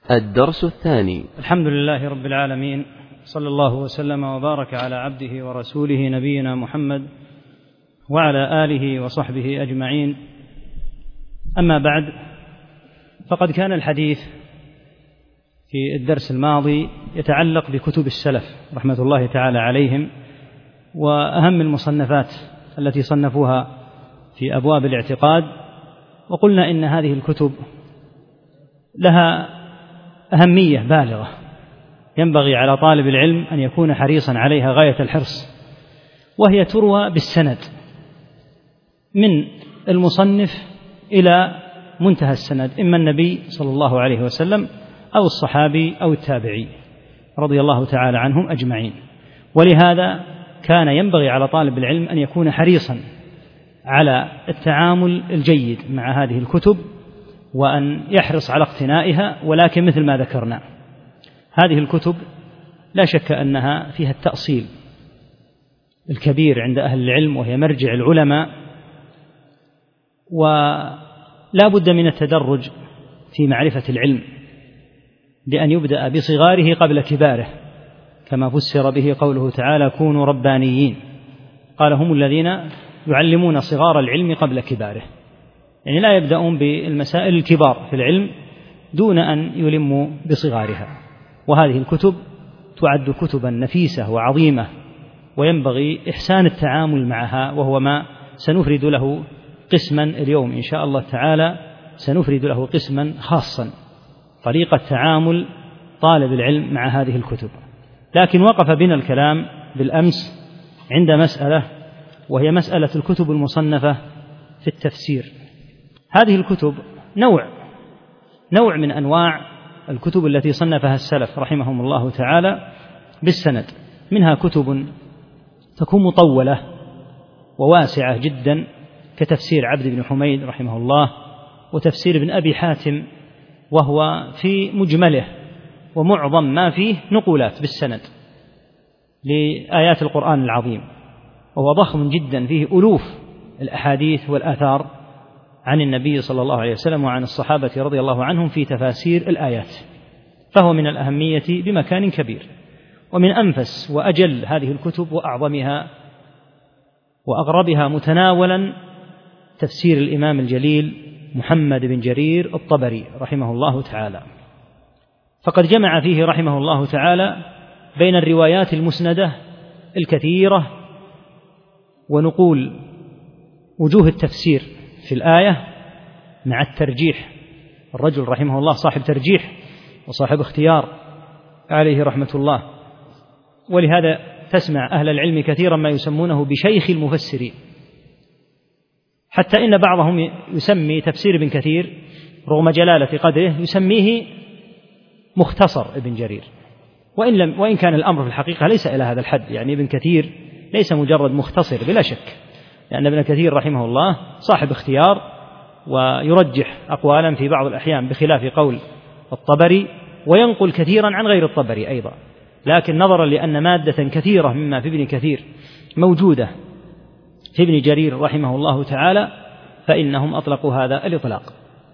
الدرس الثاني. الحمد لله رب العالمين، صلى الله وسلم وبارك على عبده ورسوله نبينا محمد وعلى آله وصحبه أجمعين. أما بعد، فقد كان الحديث في الدرس الماضي يتعلق بكتب السلف رحمة الله تعالى عليهم، وأهم المصنفات التي صنفوها في أبواب الاعتقاد، وقلنا إن هذه الكتب لها أهمية بالغة، ينبغي على طالب العلم أن يكون حريصا عليها غاية الحرص، وهي تروى بالسند من المصنف إلى منتهى السند، إما النبي صلى الله عليه وسلم أو الصحابي أو التابعي رضي الله تعالى عنهم أجمعين. ولهذا كان ينبغي على طالب العلم أن يكون حريصا على التعامل الجيد مع هذه الكتب، وأن يحرص على اقتنائها. ولكن مثل ما ذكرنا، هذه الكتب لا شك أنها فيها التأصيل الكبير عند أهل العلم، وهي مرجع العلماء، ولا بد من التدرج في معرفة العلم، لأن يبدأ بصغاره قبل كباره، كما فسر به قوله تعالى: كونوا ربانيين. قال: هم الذين يعلمون صغار العلم قبل كباره، يعني لا يبدأون بالمسائل الكبار في العلم دون أن يلموا بصغارها. وهذه الكتب تعد كتبا نفيسة وعظيمة، وينبغي إحسان التعامل معها، وهو ما سنفرد له قسما اليوم إن شاء الله تعالى، سنفرد له قسما خاصا، طريقة تعامل طالب العلم مع هذه الكتب. لكن وقف بنا الكلام بالأمس عند مسألة، وهي مسألة الكتب المصنفة في التفسير. هذه الكتب نوع من أنواع الكتب التي صنفها السلف رحمهم الله تعالى بالسند. منها كتب تكون مطولة وواسعة جدا، كتفسير عبد بن حميد رحمه الله، وتفسير ابن أبي حاتم، وهو في مجمله ومعظم ما فيه نقولات بالسند لآيات القرآن العظيم، وهو ضخم جدا، فيه ألوف الأحاديث والآثار عن النبي صلى الله عليه وسلم وعن الصحابة رضي الله عنهم في تفاسير الآيات، فهو من الأهمية بمكان كبير. ومن أنفس وأجل هذه الكتب وأعظمها وأغربها متناولا تفسير الإمام الجليل محمد بن جرير الطبري رحمه الله تعالى، فقد جمع فيه رحمه الله تعالى بين الروايات المسندة الكثيرة ونقول وجوه التفسير في الآية مع الترجيح. الرجل رحمه الله صاحب ترجيح وصاحب اختيار عليه رحمة الله، ولهذا تسمع أهل العلم كثيرا ما يسمونه بشيخ المفسرين، حتى إن بعضهم يسمي تفسير ابن كثير رغم جلالة قدره يسميه مختصر ابن جرير، وإن كان الأمر في الحقيقة ليس إلى هذا الحد. يعني ابن كثير ليس مجرد مختصر بلا شك، لأن ابن كثير رحمه الله صاحب اختيار ويرجح أقوالا في بعض الأحيان بخلاف قول الطبري، وينقل كثيرا عن غير الطبري أيضا. لكن نظرا لأن مادة كثيرة مما في ابن كثير موجودة في ابن جرير رحمه الله تعالى، فإنهم أطلقوا هذا الإطلاق.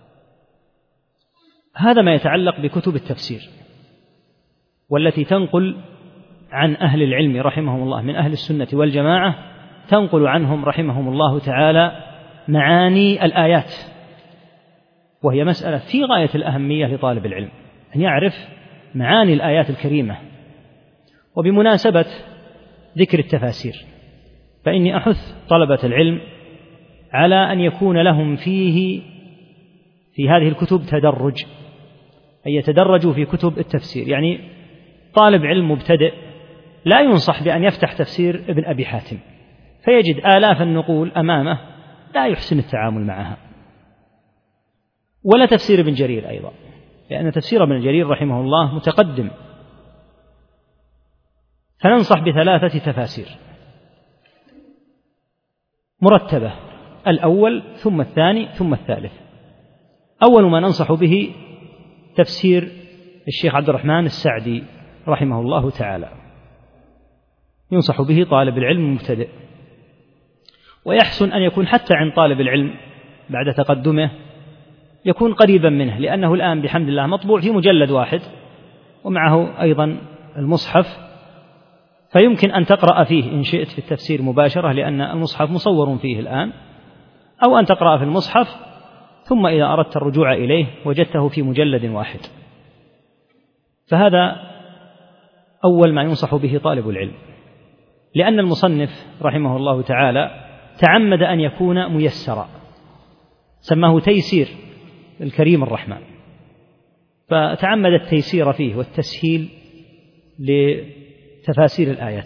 هذا ما يتعلق بكتب التفسير، والتي تنقل عن أهل العلم رحمهم الله من أهل السنة والجماعة، تنقل عنهم رحمهم الله تعالى معاني الآيات، وهي مسألة في غاية الأهمية لطالب العلم أن يعرف معاني الآيات الكريمة. وبمناسبة ذكر التفاسير، فإني أحث طلبة العلم على أن يكون لهم في هذه الكتب تدرج، أن يتدرجوا في كتب التفسير. يعني طالب علم مبتدئ لا ينصح بأن يفتح تفسير ابن أبي حاتم فيجد آلاف النقول أمامه لا يحسن التعامل معها، ولا تفسير ابن جرير أيضا، لأن تفسير ابن جرير رحمه الله متقدم. فننصح بثلاثة تفاسير مرتبة، الأول ثم الثاني ثم الثالث. أول ما ننصح به تفسير الشيخ عبد الرحمن السعدي رحمه الله تعالى، ينصح به طالب العلم المبتدئ، ويحسن أن يكون حتى عند طالب العلم بعد تقدمه يكون قريبا منه، لأنه الآن بحمد الله مطبوع في مجلد واحد ومعه أيضا المصحف، فيمكن أن تقرأ فيه إن شئت في التفسير مباشرة، لأن المصحف مصور فيه الآن، أو أن تقرأ في المصحف ثم إذا أردت الرجوع إليه وجدته في مجلد واحد. فهذا أول ما ينصح به طالب العلم، لأن المصنف رحمه الله تعالى تعمد أن يكون ميسرا، سماه تيسير الكريم الرحمن، فتعمد التيسير فيه والتسهيل لتفاسير الآيات.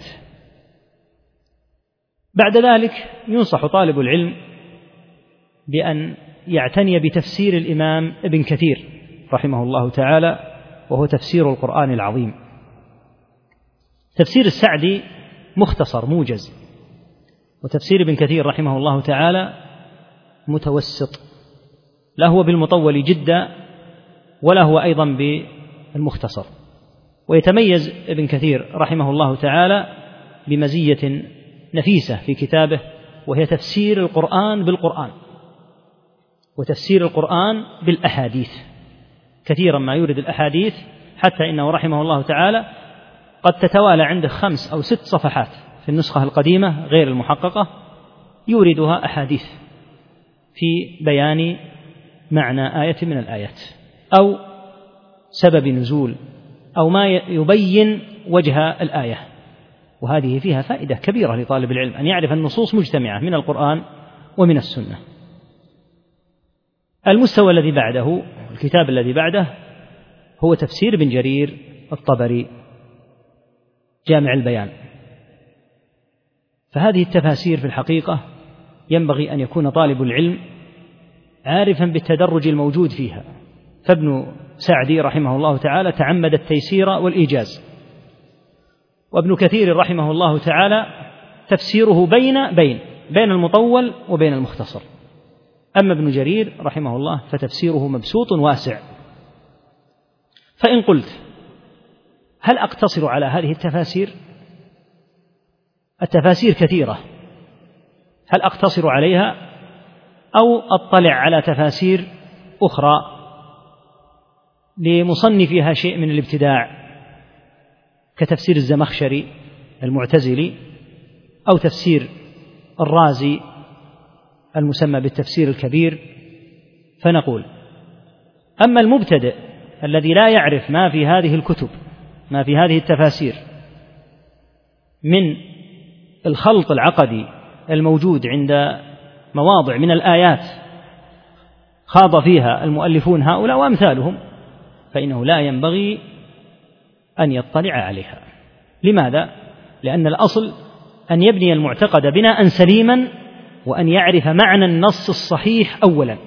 بعد ذلك ينصح طالب العلم بأن يعتني بتفسير الإمام ابن كثير رحمه الله تعالى، وهو تفسير القرآن العظيم. تفسير السعدي مختصر موجز، وتفسير ابن كثير رحمه الله تعالى متوسط، لا هو بالمطول جدا ولا هو أيضا بالمختصر. ويتميز ابن كثير رحمه الله تعالى بمزية نفيسة في كتابه، وهي تفسير القرآن بالقرآن، وتفسير القرآن بالأحاديث. كثيرا ما يورد الأحاديث، حتى إنه رحمه الله تعالى قد تتوالى عنده 5 أو 6 صفحات في النسخة القديمة غير المحققة يوردها أحاديث في بيان معنى آية من الآيات، أو سبب نزول، أو ما يبين وجه الآية. وهذه فيها فائدة كبيرة لطالب العلم، أن يعرف النصوص مجتمعة من القرآن ومن السنة. المستوى الذي بعده، الكتاب الذي بعده، هو تفسير ابن جرير الطبري جامع البيان. فهذه التفاسير في الحقيقة ينبغي أن يكون طالب العلم عارفا بالتدرج الموجود فيها. فابن سعدي رحمه الله تعالى تعمد التيسير والإيجاز، وابن كثير رحمه الله تعالى تفسيره بين المطول وبين المختصر. أما ابن جرير رحمه الله فتفسيره مبسوط واسع. فإن قلت هل أقتصر على هذه التفاسير؟ التفاسير كثيرة، هل أقتصر عليها أو أطلع على تفاسير أخرى لمصنفها شيء من الابتداع، كتفسير الزمخشري المعتزلي، أو تفسير الرازي المسمى بالتفسير الكبير؟ فنقول: أما المبتدئ الذي لا يعرف ما في هذه الكتب، ما في هذه التفاسير من الخلط العقدي الموجود عند مواضع من الآيات خاض فيها المؤلفون هؤلاء وأمثالهم، فإنه لا ينبغي أن يطلع عليها. لماذا؟ لأن الأصل أن يبني المعتقد بناء سليما، وأن يعرف معنى النص الصحيح أولا.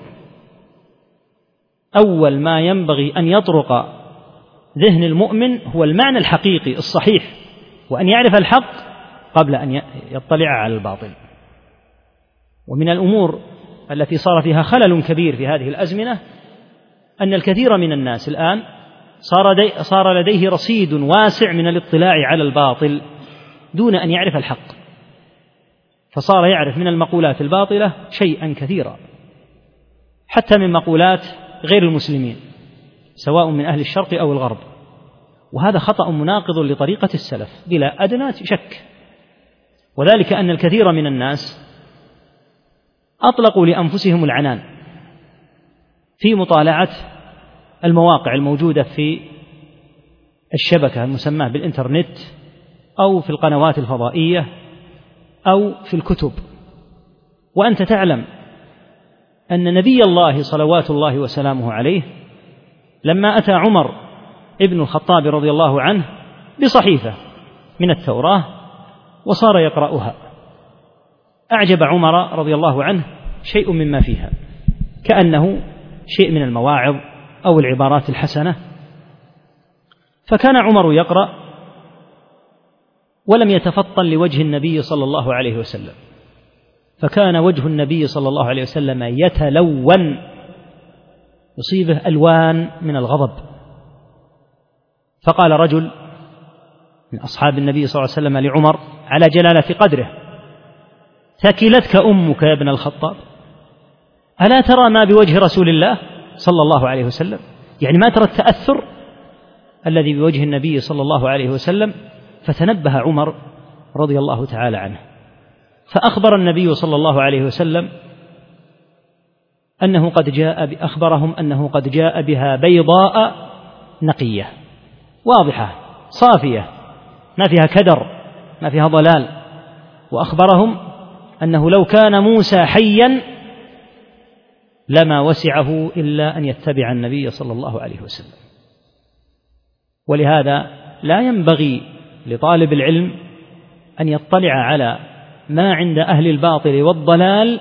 أول ما ينبغي أن يطرق ذهن المؤمن هو المعنى الحقيقي الصحيح، وأن يعرف الحق قبل أن يطلع على الباطل. ومن الأمور التي صار فيها خلل كبير في هذه الأزمنة أن الكثير من الناس الآن صار لديه رصيد واسع من الاطلاع على الباطل دون أن يعرف الحق، فصار يعرف من المقولات الباطلة شيئا كثيرا، حتى من مقولات غير المسلمين سواء من أهل الشرق أو الغرب. وهذا خطأ مناقض لطريقة السلف بلا أدنى شك، وذلك أن الكثير من الناس أطلقوا لأنفسهم العنان في مطالعة المواقع الموجودة في الشبكة المسماة بالإنترنت، أو في القنوات الفضائية، أو في الكتب. وأنت تعلم أن نبي الله صلوات الله وسلامه عليه لما أتى عمر ابن الخطاب رضي الله عنه بصحيفة من التوراة وصار يقرأها، أعجب عمر رضي الله عنه شيء مما فيها، كأنه شيء من المواعظ أو العبارات الحسنة. فكان عمر يقرأ ولم يتفطن لوجه النبي صلى الله عليه وسلم، فكان وجه النبي صلى الله عليه وسلم يتلون، يصيبه ألوان من الغضب. فقال رجل من أصحاب النبي صلى الله عليه وسلم لعمر على جلالة قدره: ثكلتك أمك يا ابن الخطاب، ألا ترى ما بوجه رسول الله صلى الله عليه وسلم، يعني ما ترى التأثر الذي بوجه النبي صلى الله عليه وسلم. فتنبه عمر رضي الله تعالى عنه، فأخبر النبي صلى الله عليه وسلم أخبرهم أنه قد جاء بها بيضاء نقية واضحة صافية ما فيها كدر ما فيها ضلال، وأخبرهم أنه لو كان موسى حيا لما وسعه إلا أن يتبع النبي صلى الله عليه وسلم. ولهذا لا ينبغي لطالب العلم أن يطلع على ما عند أهل الباطل والضلال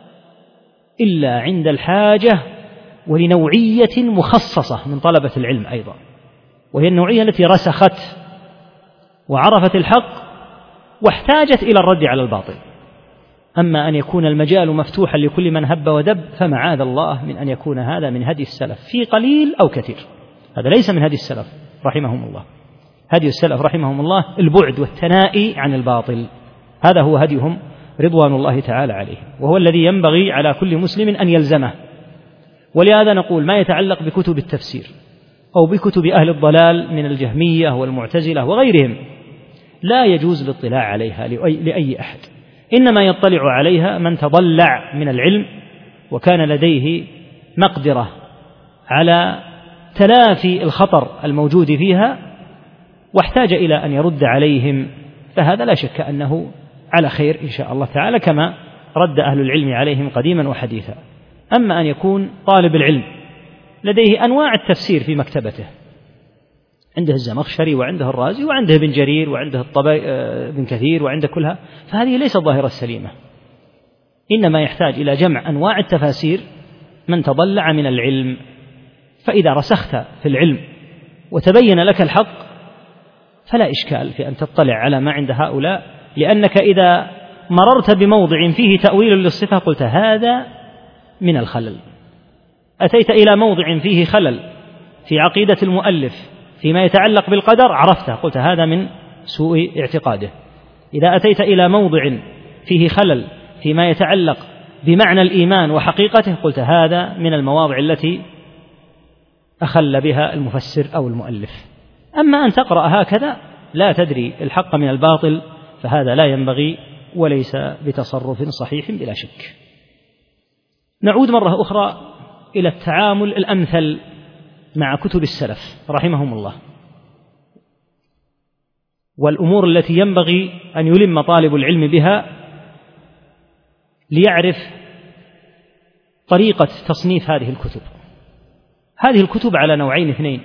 إلا عند الحاجة ولنوعية مخصصة من طلبة العلم أيضا، وهي النوعية التي رسخت وعرفت الحق واحتاجت إلى الرد على الباطل. أما أن يكون المجال مفتوحا لكل من هب ودب فمعاذ الله من أن يكون هذا من هدي السلف في قليل أو كثير. هذا ليس من هدي السلف رحمهم الله. هدي السلف رحمهم الله البعد والتنائي عن الباطل، هذا هو هديهم رضوان الله تعالى عليهم، وهو الذي ينبغي على كل مسلم أن يلزمه. ولهذا نقول ما يتعلق بكتب التفسير أو بكتب أهل الضلال من الجهمية والمعتزلة وغيرهم لا يجوز الاطلاع عليها لأي أحد، إنما يطلع عليها من تضلع من العلم وكان لديه مقدرة على تلافي الخطر الموجود فيها واحتاج إلى أن يرد عليهم، فهذا لا شك أنه على خير إن شاء الله تعالى كما رد أهل العلم عليهم قديما وحديثا. أما أن يكون طالب العلم لديه أنواع التفسير في مكتبته، عنده الزمخشري وعنده الرازي وعنده ابن جرير وعنده ابن كثير وعنده كلها، فهذه ليست الظاهرة السليمة، إنما يحتاج إلى جمع أنواع التفاسير من تضلع من العلم. فإذا رسخت في العلم وتبين لك الحق فلا إشكال في أن تطلع على ما عند هؤلاء، لأنك إذا مررت بموضع فيه تأويل للصفة قلت هذا من الخلل، أتيت إلى موضع فيه خلل في عقيدة المؤلف فيما يتعلق بالقدر عرفته قلت هذا من سوء اعتقاده. إذا أتيت إلى موضع فيه خلل فيما يتعلق بمعنى الإيمان وحقيقته قلت هذا من المواضع التي أخل بها المفسر أو المؤلف. أما أن تقرأ هكذا لا تدري الحق من الباطل فهذا لا ينبغي وليس بتصرف صحيح بلا شك. نعود مرة أخرى إلى التعامل الأمثل مع كتب السلف رحمهم الله، والأمور التي ينبغي أن يلم طالب العلم بها ليعرف طريقة تصنيف هذه الكتب. هذه الكتب على نوعين اثنين،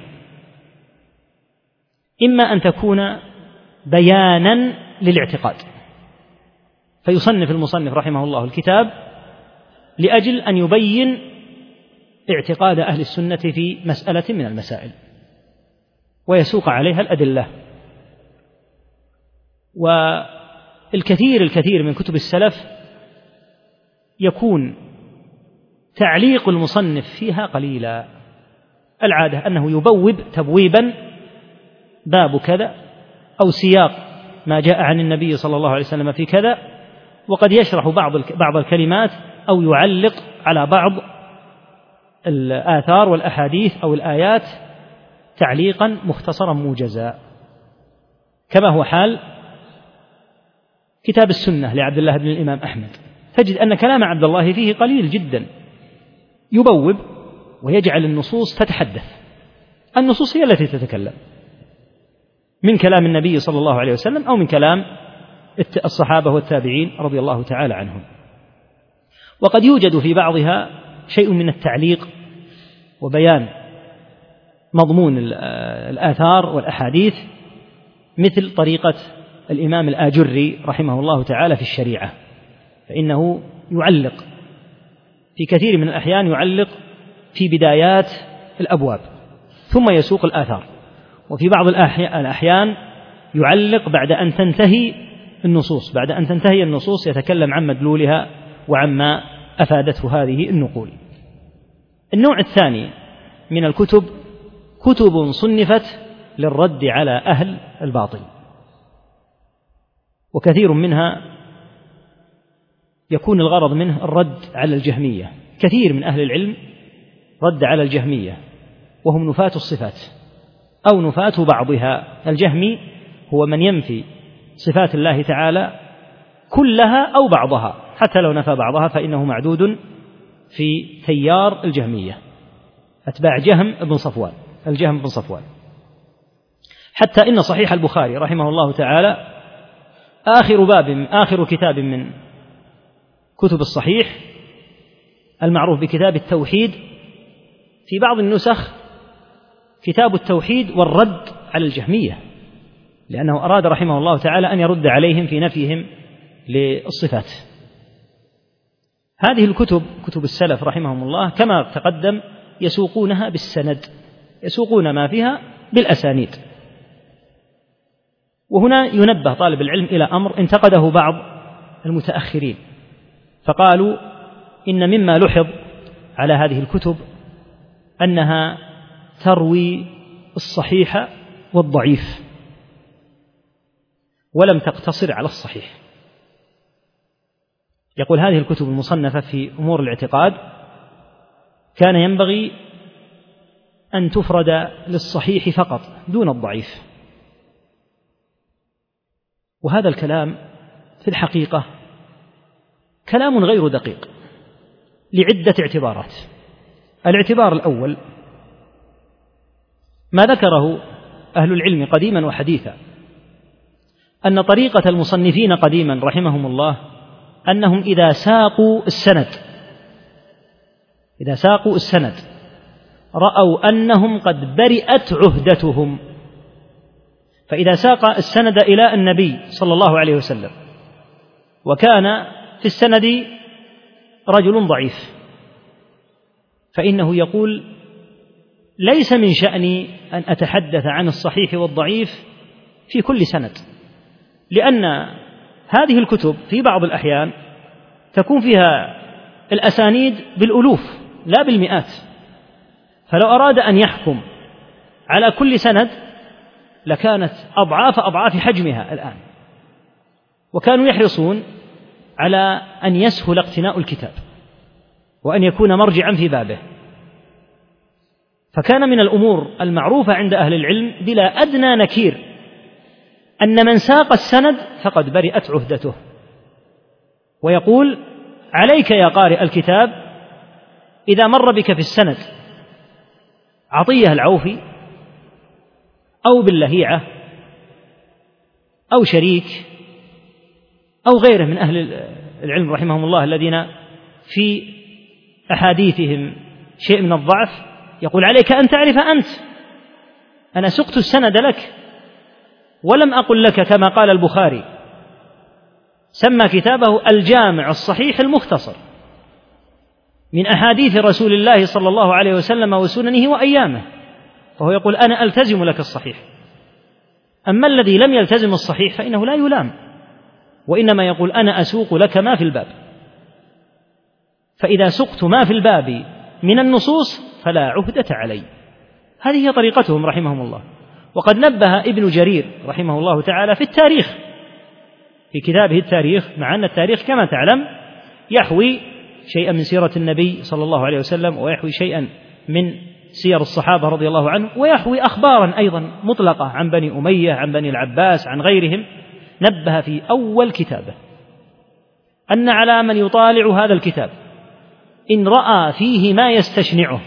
إما أن تكون بيانا للاعتقاد، فيصنف المصنف رحمه الله الكتاب لأجل أن يبين اعتقاد أهل السنة في مسألة من المسائل ويسوق عليها الأدلة. والكثير من كتب السلف يكون تعليق المصنف فيها قليلا، العادة أنه يبوب تبويبا باب كذا أو سياق ما جاء عن النبي صلى الله عليه وسلم في كذا، وقد يشرح بعض الكلمات أو يعلق على بعض الآثار والأحاديث أو الآيات تعليقا مختصرا موجزا، كما هو حال كتاب السنة لعبد الله بن الإمام أحمد. تجد أن كلام عبد الله فيه قليل جدا، يبوب ويجعل النصوص تتحدث، النصوص هي التي تتكلم من كلام النبي صلى الله عليه وسلم أو من كلام الصحابة والتابعين رضي الله تعالى عنهم. وقد يوجد في بعضها شيء من التعليق وبيان مضمون الآثار والأحاديث، مثل طريقة الإمام الآجري رحمه الله تعالى في الشريعة، فإنه يعلق في كثير من الأحيان، يعلق في بدايات الأبواب ثم يسوق الآثار، وفي بعض الأحيان يعلق بعد أن تنتهي النصوص، بعد أن تنتهي النصوص يتكلم عن مدلولها وعما أفادته هذه النقول. النوع الثاني من الكتب كتب صنفت للرد على أهل الباطل، وكثير منها يكون الغرض منه الرد على الجهمية. كثير من أهل العلم رد على الجهمية وهم نفاة الصفات أو نفاة بعضها. الجهمي هو من ينفي صفات الله تعالى كلها أو بعضها، حتى لو نفى بعضها فإنه معدود في تيار الجهمية، أتباع جهم بن صفوان، الجهم بن صفوان. حتى إن صحيح البخاري رحمه الله تعالى آخر كتاب من كتب الصحيح المعروف بكتاب التوحيد، في بعض النسخ كتاب التوحيد والرد على الجهمية، لأنه أراد رحمه الله تعالى أن يرد عليهم في نفيهم للصفات. هذه الكتب كتب السلف رحمهم الله كما تقدم يسوقونها بالسند، يسوقون ما فيها بالأسانيد. وهنا ينبه طالب العلم إلى أمر انتقده بعض المتأخرين، فقالوا إن مما لحظ على هذه الكتب أنها تروي الصحيح والضعيف ولم تقتصر على الصحيح. يقول هذه الكتب المصنفة في أمور الاعتقاد كان ينبغي أن تفرد للصحيح فقط دون الضعيف. وهذا الكلام في الحقيقة كلام غير دقيق لعدة اعتبارات. الاعتبار الأول ما ذكره أهل العلم قديما وحديثا، أن طريقة المصنفين قديما رحمهم الله أنهم إذا ساقوا السند رأوا أنهم قد برئت عهدتهم. فإذا ساق السند إلى النبي صلى الله عليه وسلم وكان في السند رجل ضعيف، فإنه يقول ليس من شأني أن أتحدث عن الصحيح والضعيف في كل سند، لأن هذه الكتب في بعض الأحيان تكون فيها الأسانيد بالألوف لا بالمئات، فلو أراد أن يحكم على كل سند لكانت أضعاف حجمها الآن. وكانوا يحرصون على أن يسهل اقتناء الكتاب وأن يكون مرجعا في بابه. فكان من الأمور المعروفة عند أهل العلم بلا أدنى نكير أن من ساق السند فقد برئت عهدته، ويقول عليك يا قارئ الكتاب إذا مر بك في السند عطية العوفي أو باللهيعة أو شريك أو غيره من أهل العلم رحمهم الله الذين في أحاديثهم شيء من الضعف، يقول عليك أن تعرف أنت، أنا سقت السند لك ولم أقل لك كما قال البخاري، سمى كتابه الجامع الصحيح المختصر من أحاديث رسول الله صلى الله عليه وسلم وسننه وأيامه، وهو يقول أنا ألتزم لك الصحيح. أما الذي لم يلتزم الصحيح فإنه لا يلام، وإنما يقول أنا أسوق لك ما في الباب، فإذا سقت ما في الباب من النصوص فلا عهدة علي. هذه هي طريقتهم رحمهم الله. وقد نبه ابن جرير رحمه الله تعالى في التاريخ في كتابه التاريخ، مع أن التاريخ كما تعلم يحوي شيئا من سيرة النبي صلى الله عليه وسلم، ويحوي شيئا من سير الصحابة رضي الله عنهم، ويحوي أخبارا أيضا مطلقة عن بني أمية، عن بني العباس، عن غيرهم. نبه في أول كتابه أن على من يطالع هذا الكتاب إن رأى فيه ما يستشنعه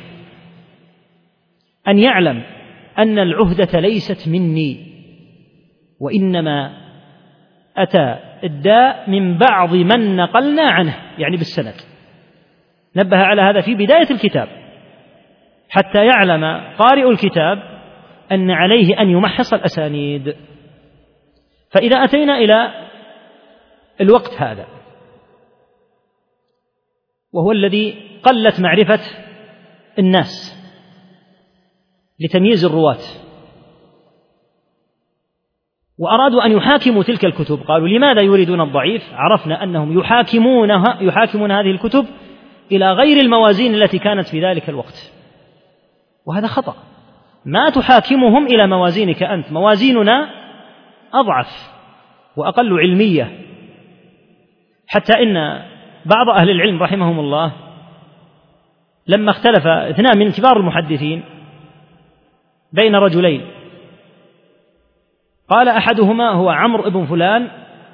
أن يعلم أن العهدة ليست مني، وإنما أتى الداء من بعض من نقلنا عنه، يعني بالسند. نبه على هذا في بداية الكتاب حتى يعلم قارئ الكتاب أن عليه أن يمحص الأسانيد. فإذا أتينا إلى الوقت هذا وهو الذي قلت معرفة الناس لتمييز الرواة، وأرادوا أن يحاكموا تلك الكتب، قالوا لماذا يريدون الضعيف؟ عرفنا أنهم يحاكمون هذه الكتب إلى غير الموازين التي كانت في ذلك الوقت، وهذا خطأ. ما تحاكمهم إلى موازينك أنت، موازيننا أضعف وأقل علمية، حتى إن بعض أهل العلم رحمهم الله لما اختلف اثنان من كبار المحدثين بين رجلين، قال أحدهما هو عمرو بن فلان،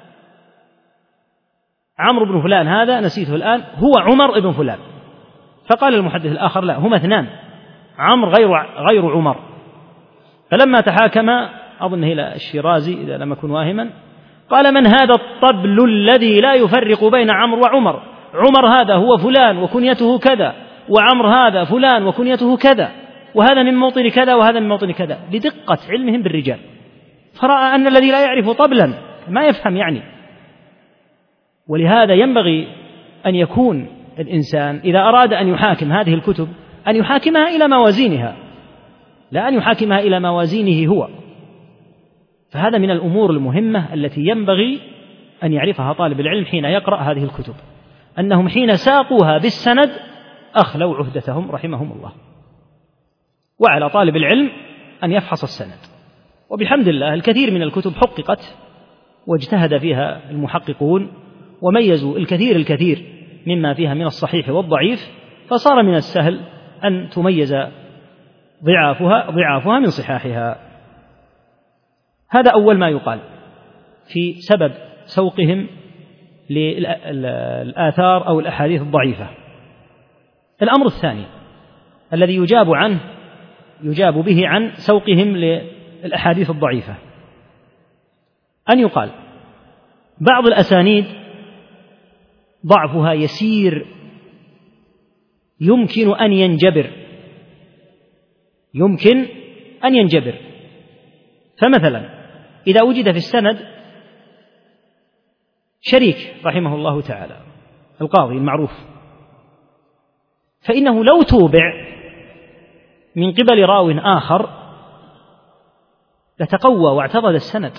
عمرو بن فلان هذا نسيته الآن، هو عمر بن فلان. فقال المحدث الآخر لا، هما اثنان، عمرو غير عمر. فلما تحاكم أظن إلى الشيرازي إذا لم أكن واهما، قال من هذا الطبل الذي لا يفرق بين عمرو وعمر؟ عمر هذا هو فلان وكنيته كذا، وعمر هذا فلان وكنيته كذا، وهذا من موطن كذا وهذا من موطن كذا، لدقة علمهم بالرجال. فرأى أن الذي لا يعرف طبلا ما يفهم يعني. ولهذا ينبغي أن يكون الإنسان إذا أراد أن يحاكم هذه الكتب أن يحاكمها إلى موازينها، لا أن يحاكمها إلى موازينه هو. فهذا من الأمور المهمة التي ينبغي أن يعرفها طالب العلم حين يقرأ هذه الكتب، أنهم حين ساقوها بالسند أخلوا عهدتهم رحمهم الله. وعلى طالب العلم أن يفحص السند. وبحمد الله الكثير من الكتب حققت واجتهد فيها المحققون وميزوا الكثير مما فيها من الصحيح والضعيف، فصار من السهل أن تميز ضعافها من صحاحها. هذا أول ما يقال في سبب سوقهم للآثار أو الأحاديث الضعيفة. الأمر الثاني الذي يجاب به عن سوقهم للأحاديث الضعيفة أن يقال بعض الأسانيد ضعفها يسير يمكن أن ينجبر. فمثلا إذا وجد في السند شريك رحمه الله تعالى القاضي المعروف، فإنه لو توبع من قبل راو آخر لتقوى واعتضد السند.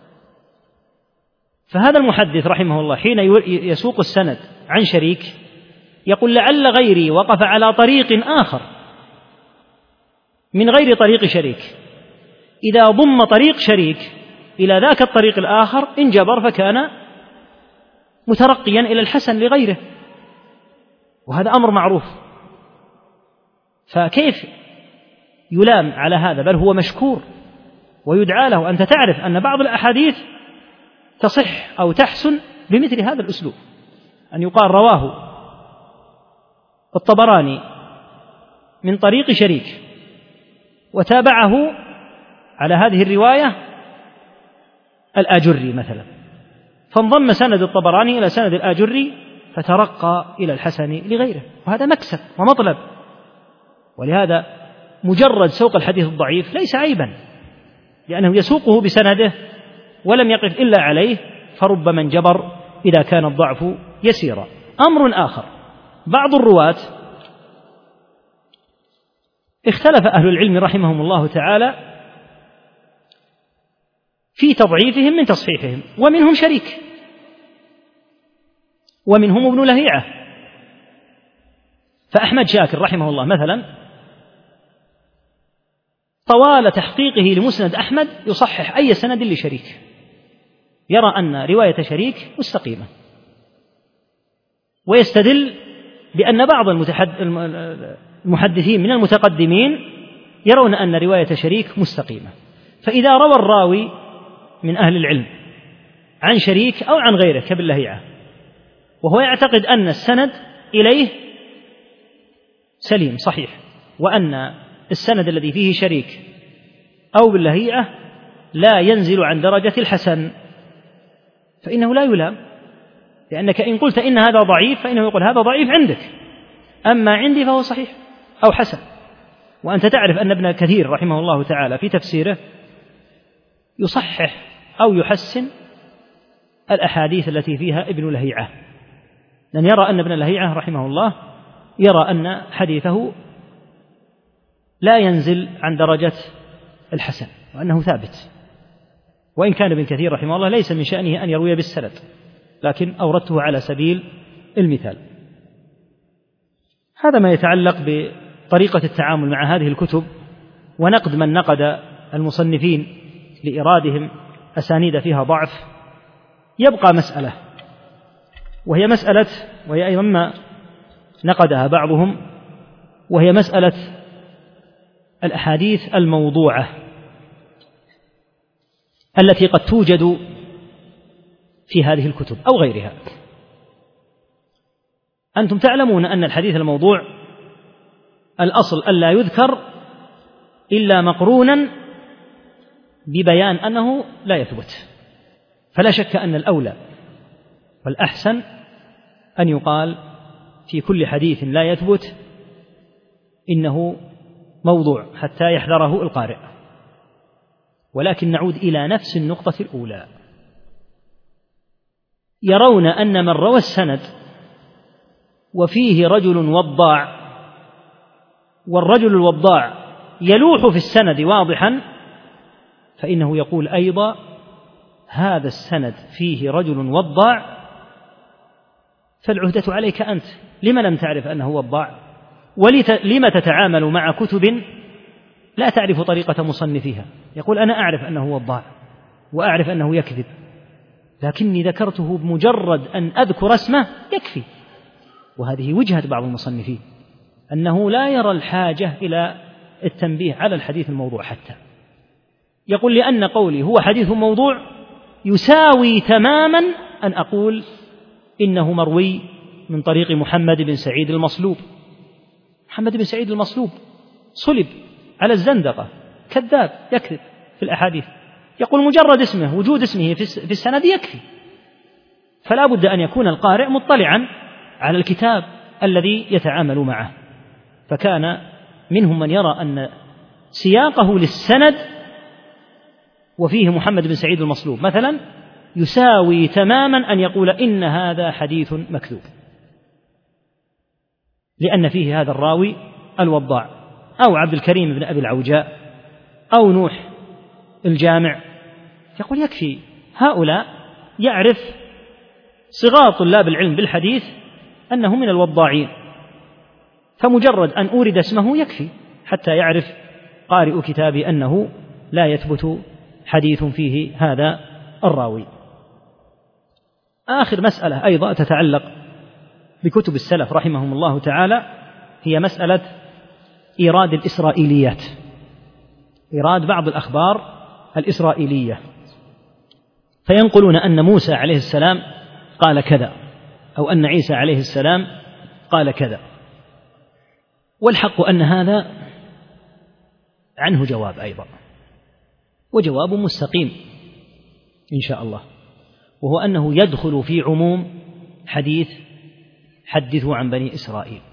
فهذا المحدث رحمه الله حين يسوق السند عن شريك يقول لعل غيري وقف على طريق آخر من غير طريق شريك، إذا ضم طريق شريك إلى ذاك الطريق الآخر انجبر فكان مترقيا إلى الحسن لغيره، وهذا أمر معروف. فكيف يلام على هذا؟ بل هو مشكور ويدعى له. أنت تعرف أن بعض الأحاديث تصح أو تحسن بمثل هذا الأسلوب، أن يقال رواه الطبراني من طريق شريك وتابعه على هذه الرواية الآجري مثلا، فانضم سند الطبراني إلى سند الآجري فترقى إلى الحسن لغيره، وهذا مكسب ومطلب. ولهذا مجرد سوق الحديث الضعيف ليس عيبا، لأنه يسوقه بسنده ولم يقف إلا عليه، فربما انجبر إذا كان الضعف يسيرا. أمر آخر، بعض الرواة اختلف أهل العلم رحمهم الله تعالى في تضعيفهم من تصحيحهم، ومنهم شريك ومنهم ابن لهيعة. فأحمد شاكر رحمه الله مثلا طوال تحقيقه لمسند أحمد يصحح أي سند لشريك، يرى أن رواية شريك مستقيمة، ويستدل بأن بعض المحدثين من المتقدمين يرون أن رواية شريك مستقيمة. فإذا روى الراوي من أهل العلم عن شريك أو عن غيره كابن لهيعة وهو يعتقد أن السند إليه سليم صحيح، وأن السند الذي فيه شريك أو باللهيعة لا ينزل عن درجة الحسن، فإنه لا يلام، لأنك إن قلت إن هذا ضعيف فإنه يقول هذا ضعيف عندك، أما عندي فهو صحيح أو حسن. وأنت تعرف أن ابن كثير رحمه الله تعالى في تفسيره يصحح أو يحسن الأحاديث التي فيها ابن لهيعة، لأن يرى أن ابن لهيعة رحمه الله يرى أن حديثه لا ينزل عن درجة الحسن وأنه ثابت، وإن كان ابن كثير رحمه الله ليس من شأنه أن يروي بالسند، لكن أوردته على سبيل المثال. هذا ما يتعلق بطريقة التعامل مع هذه الكتب ونقد من نقد المصنفين لإرادهم أسانيد فيها ضعف. يبقى مسألة، وهي أيضا ما نقدها بعضهم وهي مسألة الأحاديث الموضوعة التي قد توجد في هذه الكتب أو غيرها. أنتم تعلمون أن الحديث الموضوع الأصل ألا يذكر إلا مقرونا ببيان أنه لا يثبت، فلا شك أن الأولى والأحسن أن يقال في كل حديث لا يثبت إنه موضوع حتى يحذره القارئ. ولكن نعود إلى نفس النقطة الأولى، يرون أن من روى السند وفيه رجل وضاع، والرجل الوضاع يلوح في السند واضحا، فإنه يقول أيضا هذا السند فيه رجل وضاع، فالعهدة عليك أنت، لما لم تعرف أنه وضاع؟ ولم تتعامل مع كتب لا تعرف طريقة مصنفيها؟ يقول أنا أعرف أنه وضاع وأعرف أنه يكذب، لكني ذكرته بمجرد أن أذكر اسمه يكفي. وهذه وجهة بعض المصنفين أنه لا يرى الحاجة إلى التنبيه على الحديث الموضوع حتى. يقول لأن قولي هو حديث موضوع يساوي تماما أن أقول إنه مروي من طريق محمد بن سعيد المصلوب. محمد بن سعيد المصلوب صلب على الزندقة، كذاب يكذب في الأحاديث، يقول مجرد اسمه، وجود اسمه في السند يكفي. فلا بد أن يكون القارئ مطلعا على الكتاب الذي يتعامل معه. فكان منهم من يرى أن سياقه للسند وفيه محمد بن سعيد المصلوب مثلا يساوي تماما أن يقول إن هذا حديث مكذوب، لأن فيه هذا الراوي الوضاع أو عبد الكريم بن أبي العوجاء أو نوح الجامع. يقول يكفي، هؤلاء يعرف صغار طلاب العلم بالحديث أنه من الوضاعين، فمجرد أن أورد اسمه يكفي حتى يعرف قارئ كتابي أنه لا يثبت حديث فيه هذا الراوي. آخر مسألة أيضا تتعلق بكتب السلف رحمهم الله تعالى هي مسألة إيراد الإسرائيليات، إيراد بعض الأخبار الإسرائيلية، فينقلون أن موسى عليه السلام قال كذا، أو أن عيسى عليه السلام قال كذا. والحق أن هذا عنه جواب أيضا، وجواب مستقيم إن شاء الله، وهو أنه يدخل في عموم حديث حدثوا عن بني إسرائيل.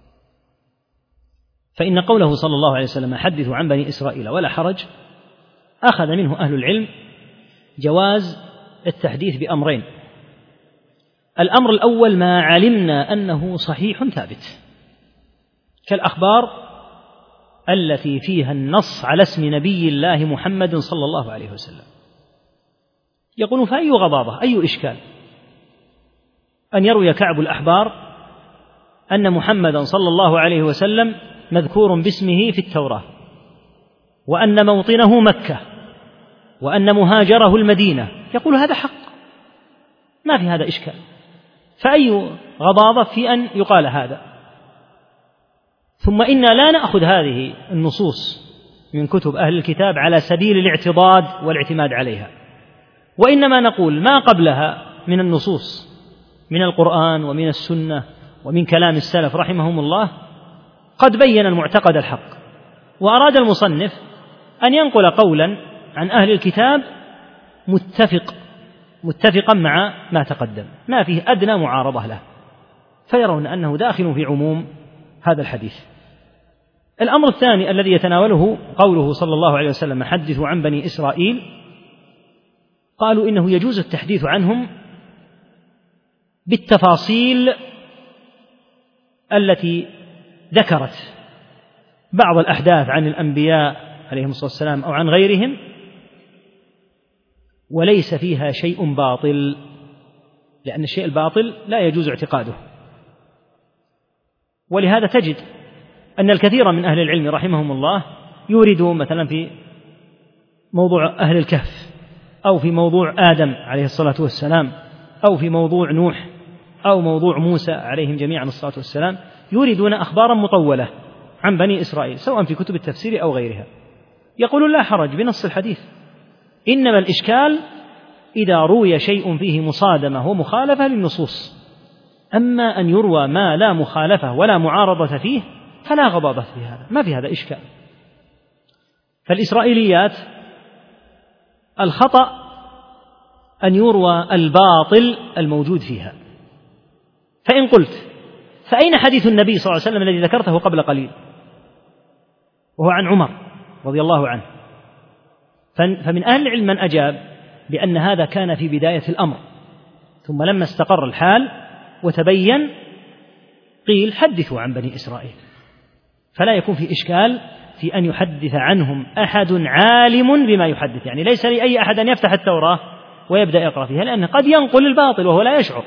فإن قوله صلى الله عليه وسلم حدثوا عن بني إسرائيل ولا حرج أخذ منه أهل العلم جواز التحديث بأمرين: الأمر الأول ما علمنا أنه صحيح ثابت، كالأخبار التي فيها النص على اسم نبي الله محمد صلى الله عليه وسلم. يقولون فأي غضاضة، أي إشكال أن يروي كعب الأحبار أن محمدا صلى الله عليه وسلم مذكور باسمه في التوراة، وأن موطنه مكة، وأن مهاجره المدينة. يقول هذا حق، ما في هذا إشكال، فأي غضاضة في أن يقال هذا؟ ثم إنا لا نأخذ هذه النصوص من كتب أهل الكتاب على سبيل الاعتضاد والاعتماد عليها، وإنما نقول ما قبلها من النصوص من القرآن ومن السنة ومن كلام السلف رحمهم الله قد بين المعتقد الحق، وأراد المصنف أن ينقل قولا عن أهل الكتاب متفقا مع ما تقدم، ما فيه أدنى معارضة له، فيرون أنه داخل في عموم هذا الحديث. الأمر الثاني الذي يتناوله قوله صلى الله عليه وسلم حدثوا عن بني إسرائيل، قالوا إنه يجوز التحديث عنهم بالتفاصيل التي ذكرت بعض الأحداث عن الأنبياء عليهم الصلاة والسلام أو عن غيرهم، وليس فيها شيء باطل، لأن الشيء الباطل لا يجوز اعتقاده. ولهذا تجد أن الكثير من أهل العلم رحمهم الله يوردوا مثلا في موضوع أهل الكهف، أو في موضوع آدم عليه الصلاة والسلام، أو في موضوع نوح، أو موضوع موسى عليهم جميعا الصلاة والسلام، يوردون أخبارا مطولة عن بني إسرائيل سواء في كتب التفسير أو غيرها، يقول لا حرج بنص الحديث، إنما الإشكال إذا روي شيء فيه مصادمة ومخالفة للنصوص، أما أن يروى ما لا مخالفة ولا معارضة فيه فلا غضاضة في هذا، ما في هذا إشكال. فالإسرائيليات الخطأ أن يروى الباطل الموجود فيها. فإن قلت فأين حديث النبي صلى الله عليه وسلم الذي ذكرته قبل قليل وهو عن عمر رضي الله عنه؟ فمن أهل العلم من أجاب بأن هذا كان في بداية الأمر، ثم لما استقر الحال وتبين قيل حدثوا عن بني إسرائيل، فلا يكون في إشكال في أن يحدث عنهم أحد عالم بما يحدث، يعني ليس لأي أحد أن يفتح التوراة ويبدأ يقرأ فيها، لأنه قد ينقل الباطل وهو لا يشعر،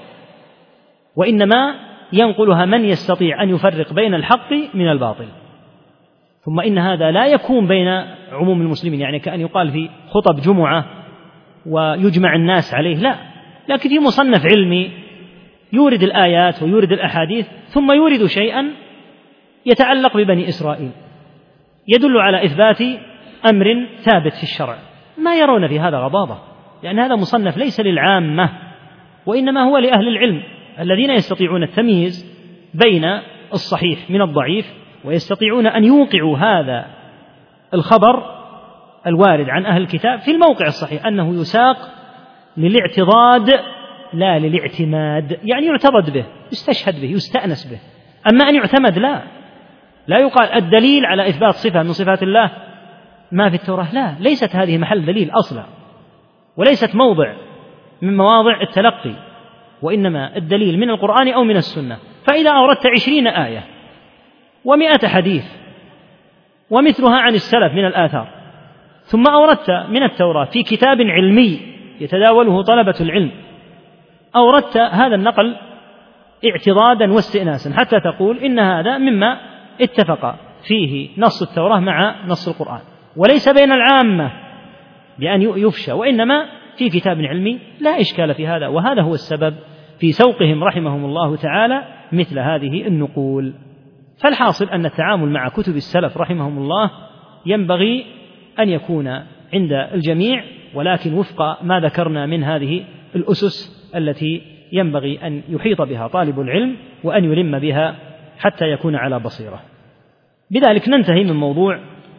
وإنما ينقلها من يستطيع أن يفرق بين الحق من الباطل. ثم إن هذا لا يكون بين عموم المسلمين، يعني كأن يقال في خطب جمعة ويجمع الناس عليه، لا، لكن في مصنف علمي يورد الآيات ويورد الأحاديث ثم يورد شيئا يتعلق ببني إسرائيل يدل على إثبات أمر ثابت في الشرع، ما يرون في هذا غضاضة، لأن هذا مصنف ليس للعامة وإنما هو لأهل العلم الذين يستطيعون التمييز بين الصحيح من الضعيف، ويستطيعون أن يوقعوا هذا الخبر الوارد عن أهل الكتاب في الموقع الصحيح، أنه يساق للاعتضاد لا للاعتماد، يعني يعتضد به، يستشهد به، يستأنس به. أما أن يعتمد لا يقال الدليل على إثبات صفة من صفات الله ما في التوراة، لا، ليست هذه محل دليل أصلا، وليست موضع من مواضع التلقي، وإنما الدليل من القرآن أو من السنة. فإذا أوردت 20 آية و100 حديث ومثلها عن السلف من الآثار، ثم أوردت من التوراة في كتاب علمي يتداوله طلبة العلم، أوردت هذا النقل اعتضادا واستئناسا حتى تقول إن هذا مما اتفق فيه نص التوراة مع نص القرآن، وليس بين العامة بأن يفشى، وإنما في كتاب علمي، لا إشكال في هذا. وهذا هو السبب في سوقهم رحمهم الله تعالى مثل هذه النقول. فالحاصل أن التعامل مع كتب السلف رحمهم الله ينبغي أن يكون عند الجميع، ولكن وفق ما ذكرنا من هذه الأسس التي ينبغي أن يحيط بها طالب العلم وأن يلم بها حتى يكون على بصيرة. بذلك ننتهي من موضوع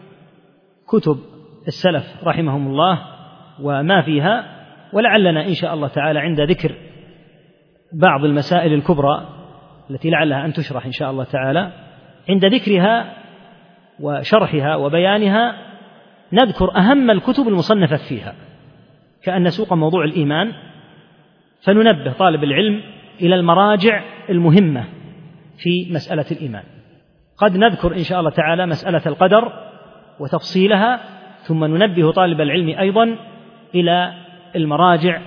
كتب السلف رحمهم الله وما فيها، ولعلنا إن شاء الله تعالى عند ذكر بعض المسائل الكبرى التي لعلها أن تشرح إن شاء الله تعالى، عند ذكرها وشرحها وبيانها نذكر أهم الكتب المصنفة فيها، كأن نسوق موضوع الإيمان فننبه طالب العلم إلى المراجع المهمة في مسألة الإيمان. قد نذكر إن شاء الله تعالى مسألة القدر وتفصيلها، ثم ننبه طالب العلم أيضا إلى المراجع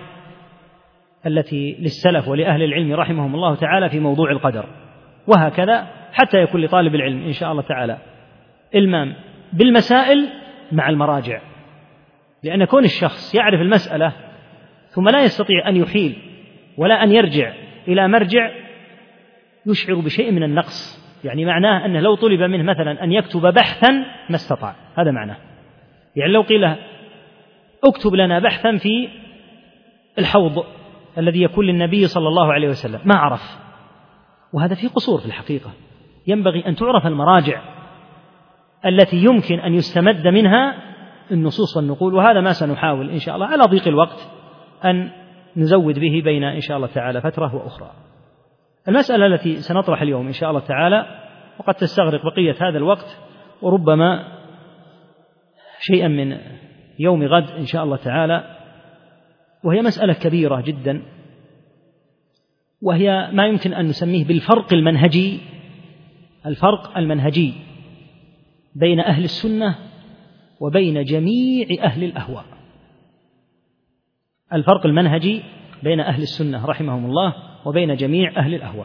التي للسلف ولأهل العلم رحمهم الله تعالى في موضوع القدر، وهكذا حتى يكون لطالب العلم إن شاء الله تعالى إلمام بالمسائل مع المراجع، لأن كون الشخص يعرف المسألة ثم لا يستطيع أن يحيل ولا أن يرجع إلى مرجع يشعر بشيء من النقص، يعني معناه أنه لو طلب منه مثلا أن يكتب بحثا ما استطاع، هذا معناه. يعني لو قيل اكتب لنا بحثا في الحوض الذي يكون للنبي صلى الله عليه وسلم، ما عرف، وهذا فيه قصور في الحقيقة. ينبغي أن تعرف المراجع التي يمكن أن يستمد منها النصوص والنقول، وهذا ما سنحاول إن شاء الله على ضيق الوقت أن نزود به بين إن شاء الله تعالى فترة وأخرى. المسألة التي سنطرح اليوم إن شاء الله تعالى، وقد تستغرق بقية هذا الوقت وربما شيئا من يوم غد إن شاء الله تعالى، وهي مسألة كبيرة جدا، وهي ما يمكن أن نسميه بالفرق المنهجي، الفرق المنهجي بين أهل السنة وبين جميع أهل الأهواء. الفرق المنهجي بين أهل السنة رحمهم الله وبين جميع أهل الأهواء.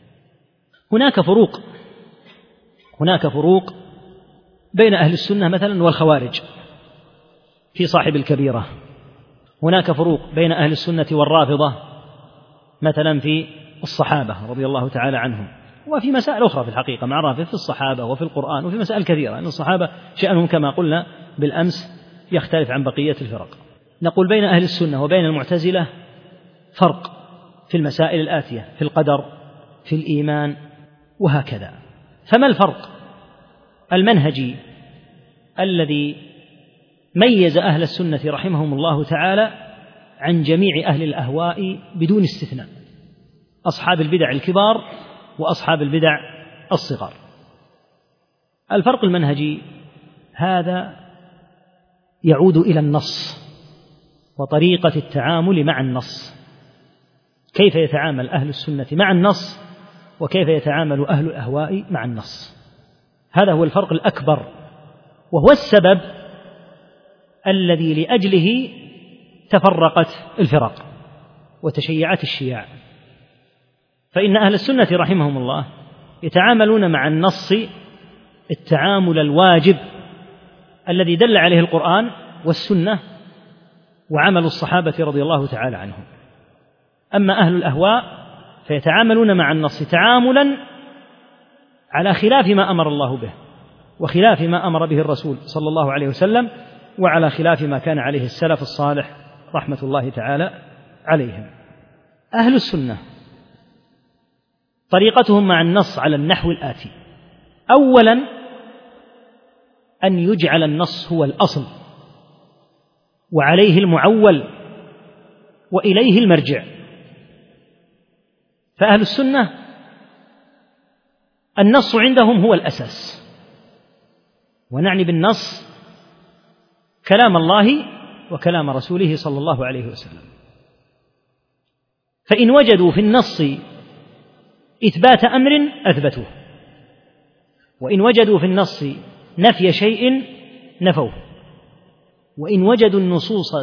هناك فروق بين أهل السنة مثلا والخوارج في صاحب الكبيرة، هناك فروق بين أهل السنة والرافضة مثلا في الصحابة رضي الله تعالى عنهم، وفي مسائل أخرى في الحقيقة مع الرافضة في الصحابة وفي القرآن وفي مسائل كثيرة، أن الصحابة شأنهم كما قلنا بالأمس يختلف عن بقية الفرق. نقول بين أهل السنة وبين المعتزلة فرق في المسائل الآتية: في القدر، في الإيمان، وهكذا. فما الفرق المنهجي الذي ميز أهل السنة رحمهم الله تعالى عن جميع أهل الأهواء بدون استثناء، أصحاب البدع الكبار وأصحاب البدع الصغار؟ الفرق المنهجي هذا يعود إلى النص وطريقة التعامل مع النص، كيف يتعامل أهل السنة مع النص وكيف يتعامل أهل الأهواء مع النص. هذا هو الفرق الأكبر، وهو السبب الذي لأجله تفرقت الفرق وتشيعت الشياع. فإن أهل السنة رحمهم الله يتعاملون مع النص التعامل الواجب الذي دل عليه القرآن والسنة وعمل الصحابة رضي الله تعالى عنهم. أما أهل الأهواء فيتعاملون مع النص تعاملا على خلاف ما أمر الله به وخلاف ما أمر به الرسول صلى الله عليه وسلم وعلى خلاف ما كان عليه السلف الصالح رحمة الله تعالى عليهم. أهل السنة طريقتهم مع النص على النحو الآتي: أولا أن يجعل النص هو الأصل وعليه المعول وإليه المرجع. فأهل السنة النص عندهم هو الأساس، ونعني بالنص كلام الله وكلام رسوله صلى الله عليه وسلم. فإن وجدوا في النص إثبات أمر أثبتوه، وإن وجدوا في النص نفي شيء نفوه، وإن وجدوا النصوص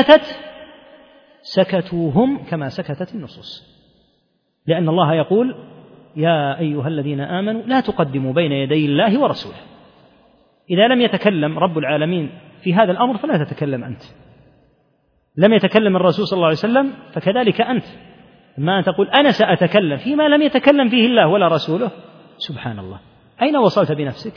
سكتوا هم كما سكتت النصوص، لأن الله يقول: يا أيها الذين آمنوا لا تقدموا بين يدي الله ورسوله. إذا لم يتكلم رب العالمين في هذا الأمر فلا تتكلم أنت، لم يتكلم الرسول صلى الله عليه وسلم فكذلك أنت، ما تقول أنا سأتكلم فيما لم يتكلم فيه الله ولا رسوله. سبحان الله، أين وصلت بنفسك؟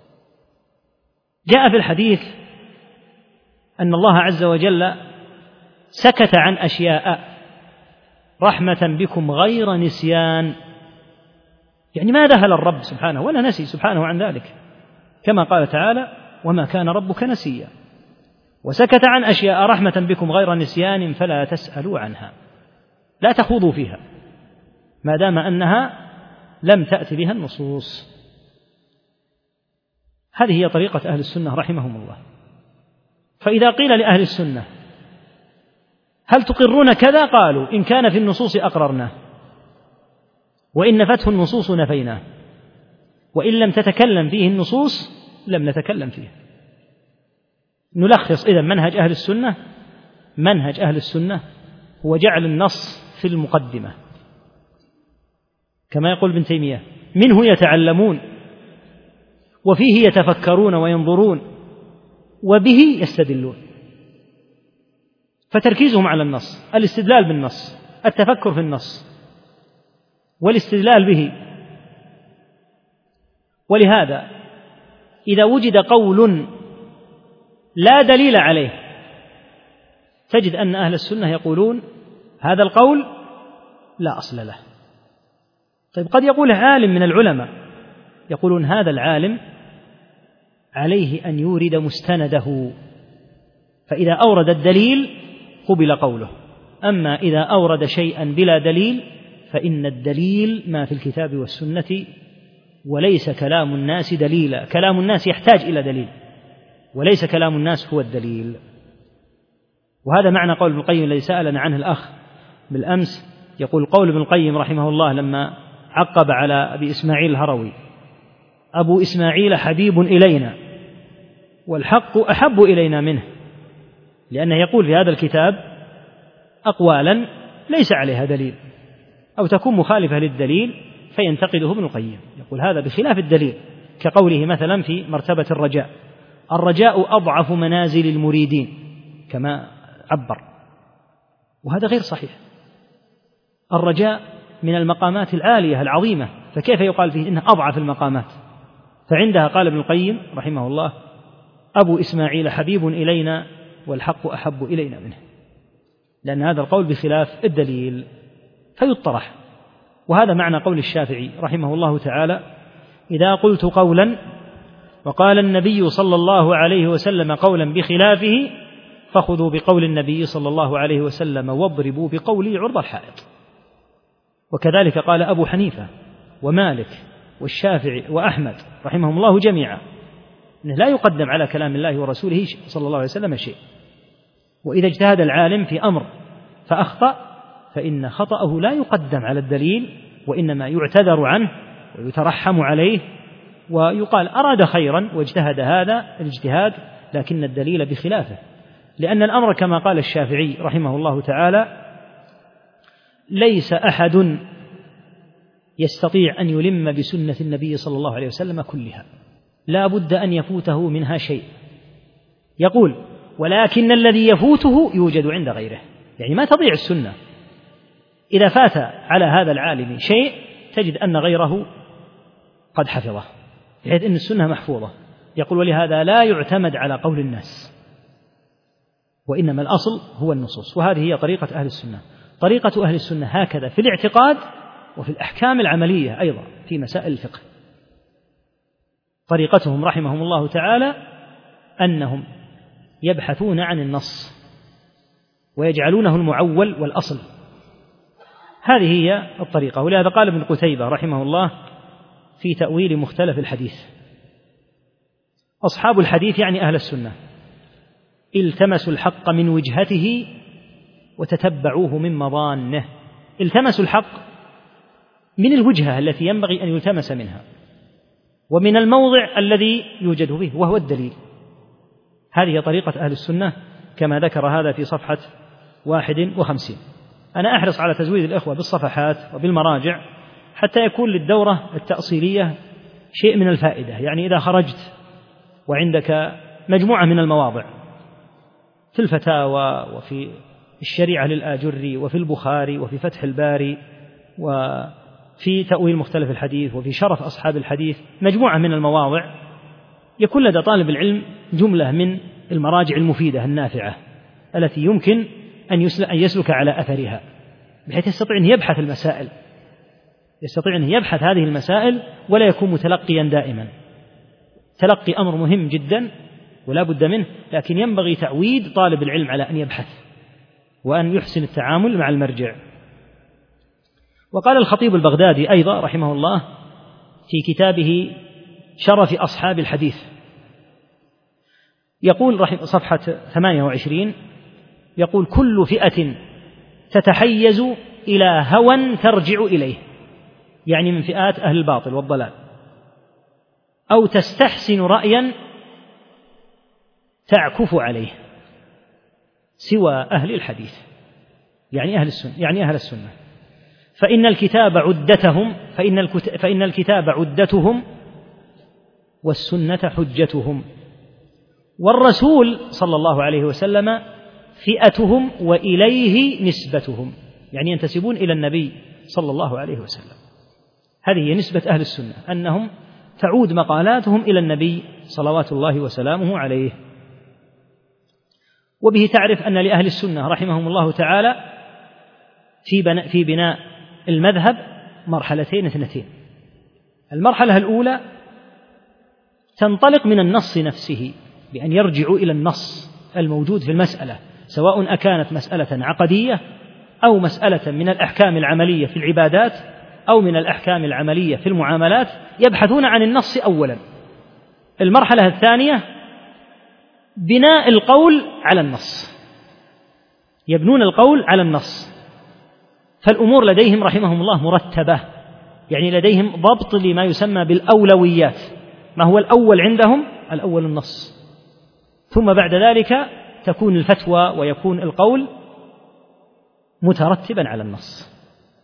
جاء في الحديث أن الله عز وجل سكت عن أشياء رحمة بكم غير نسيان، يعني ما ذهل الرب سبحانه ولا نسي سبحانه عن ذلك، كما قال تعالى: وما كان ربك نسيا. وسكت عن أشياء رحمة بكم غير نسيان فلا تسألوا عنها، لا تخوضوا فيها ما دام أنها لم تأت بها النصوص. هذه هي طريقة أهل السنة رحمهم الله. فإذا قيل لأهل السنة: هل تقرون كذا؟ قالوا: إن كان في النصوص أقررناه، وإن نفته النصوص نفيناه، وإن لم تتكلم فيه النصوص لم نتكلم فيه. نلخص إذن منهج أهل السنة هو جعل النص في المقدمة، كما يقول ابن تيمية: منه يتعلمون وفيه يتفكرون وينظرون وبه يستدلون. فتركيزهم على النص، الاستدلال بالنص، التفكر في النص والاستدلال به. ولهذا إذا وجد قول لا دليل عليه تجد أن أهل السنة يقولون: هذا القول لا أصل له. طيب، قد يقول عالم من العلماء، يقولون: هذا العالم عليه أن يورد مستنده، فإذا أورد الدليل قبل قوله، أما إذا أورد شيئا بلا دليل فإن الدليل ما في الكتاب والسنة وليس كلام الناس دليلا. كلام الناس يحتاج إلى دليل، وليس كلام الناس هو الدليل. وهذا معنى قول ابن القيم الذي سألنا عنه الأخ بالأمس. يقول قول ابن القيم رحمه الله لما عقب على أبي إسماعيل الهروي: أبو إسماعيل حبيب إلينا والحق أحب إلينا منه، لأنه يقول في هذا الكتاب أقوالا ليس عليها دليل أو تكون مخالفة للدليل فينتقده ابن القيم. يقول هذا بخلاف الدليل، كقوله مثلا في مرتبة الرجاء: الرجاء أضعف منازل المريدين، كما عبر، وهذا غير صحيح. الرجاء من المقامات العالية العظيمة فكيف يقال فيه إنه أضعف المقامات؟ فعندها قال ابن القيم رحمه الله: أبو إسماعيل حبيب إلينا والحق أحب إلينا منه، لأن هذا القول بخلاف الدليل فيطرح. وهذا معنى قول الشافعي رحمه الله تعالى: إذا قلت قولا وقال النبي صلى الله عليه وسلم قولا بخلافه فخذوا بقول النبي صلى الله عليه وسلم واضربوا بقولي عرض الحائط. وكذلك قال أبو حنيفة ومالك والشافعي وأحمد رحمهم الله جميعا، إنه لا يقدم على كلام الله ورسوله صلى الله عليه وسلم شيء. وإذا اجتهد العالم في أمر فأخطأ فإن خطأه لا يقدم على الدليل، وإنما يعتذر عنه ويترحم عليه ويقال أراد خيرا واجتهد هذا الاجتهاد لكن الدليل بخلافه، لأن الأمر كما قال الشافعي رحمه الله تعالى: ليس أحد يستطيع أن يلم بسنة النبي صلى الله عليه وسلم كلها، لا بد أن يفوته منها شيء. يقول: ولكن الذي يفوته يوجد عند غيره، يعني ما تضيع السنة. إذا فات على هذا العالم شيء تجد أن غيره قد حفظه، بحيث أن السنة محفوظة. يقول: ولهذا لا يعتمد على قول الناس، وإنما الأصل هو النصوص. وهذه هي طريقة أهل السنة. طريقة أهل السنة هكذا في الاعتقاد وفي الأحكام العملية أيضا في مسائل الفقه. طريقتهم رحمهم الله تعالى أنهم يبحثون عن النص ويجعلونه المعول والأصل. هذه هي الطريقة. ولهذا قال ابن قتيبة رحمه الله في تأويل مختلف الحديث: أصحاب الحديث يعني أهل السنة التمسوا الحق من وجهته وتتبعوه من مضانه. التمسوا الحق من الوجهة التي ينبغي أن يلتمس منها، ومن الموضع الذي يوجد به وهو الدليل. هذه طريقة أهل السنة كما ذكر هذا في صفحة 51. أنا أحرص على تزويد الإخوة بالصفحات وبالمراجع حتى يكون للدورة التأصيلية شيء من الفائدة. يعني إذا خرجت وعندك مجموعة من المواضع في الفتاوى وفي الشريعة للآجري وفي البخاري وفي فتح الباري وفي تأويل مختلف الحديث وفي شرف أصحاب الحديث، مجموعة من المواضع، يكون لدى طالب العلم جملة من المراجع المفيدة النافعة التي يمكن أن يسلك على أثرها، بحيث يستطيع أن يبحث المسائل، يستطيع أن يبحث هذه المسائل ولا يكون متلقيا دائما. تلقي أمر مهم جدا ولا بد منه، لكن ينبغي تعويد طالب العلم على أن يبحث وأن يحسن التعامل مع المرجع. وقال الخطيب البغدادي أيضا رحمه الله في كتابه شرف أصحاب الحديث، يقول صفحة 28: يقول: كل فئة تتحيز إلى هوى ترجع إليه، يعني من فئات أهل الباطل والضلال، أو تستحسن رأيا تعكف عليه، سوى أهل الحديث، يعني أهل السنة، فإن الكتاب عدتهم والسنة حجتهم، والرسول صلى الله عليه وسلم فئتهم وإليه نسبتهم، يعني ينتسبون إلى النبي صلى الله عليه وسلم. هذه هي نسبة أهل السنة، أنهم تعود مقالاتهم إلى النبي صلوات الله وسلامه عليه. وبه تعرف أن لأهل السنة رحمهم الله تعالى في بناء المذهب مرحلتين اثنتين. المرحلة الأولى تنطلق من النص نفسه، بأن يرجعوا إلى النص الموجود في المسألة، سواء أكانت مسألة عقدية أو مسألة من الأحكام العملية في العبادات أو من الأحكام العملية في المعاملات، يبحثون عن النص أولا. المرحلة الثانية بناء القول على النص، يبنون القول على النص، فالأمور لديهم رحمهم الله مرتبة، يعني لديهم ضبط لما يسمى بالأولويات. ما هو الأول عندهم؟ الأول النص، ثم بعد ذلك تكون الفتوى ويكون القول مترتبا على النص.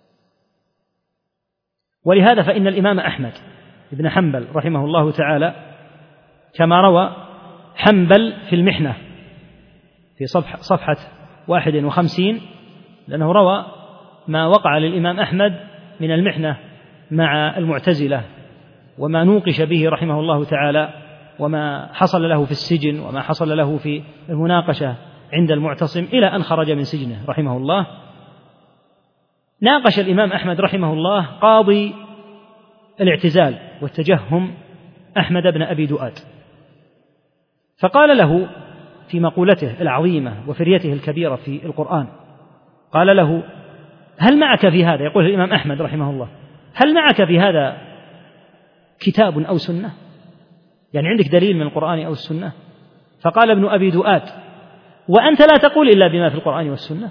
ولهذا فإن الإمام أحمد بن حنبل رحمه الله تعالى كما روى حنبل في المحنة في صفحة 51، لأنه روى ما وقع للإمام أحمد من المحنة مع المعتزلة وما نوقش به رحمه الله تعالى وما حصل له في السجن وما حصل له في المناقشة عند المعتصم إلى أن خرج من سجنه رحمه الله، ناقش الإمام أحمد رحمه الله قاضي الاعتزال والتجهم أحمد بن أبي دؤاد، فقال له في مقولته العظيمة وفريته الكبيرة في القرآن، قال له: هل معك في هذا، يقول الإمام أحمد رحمه الله، هل معك في هذا كتاب أو سنة؟ يعني عندك دليل من القرآن أو السنة؟ فقال ابن أبي دؤاد: وأنت لا تقول إلا بما في القرآن والسنة.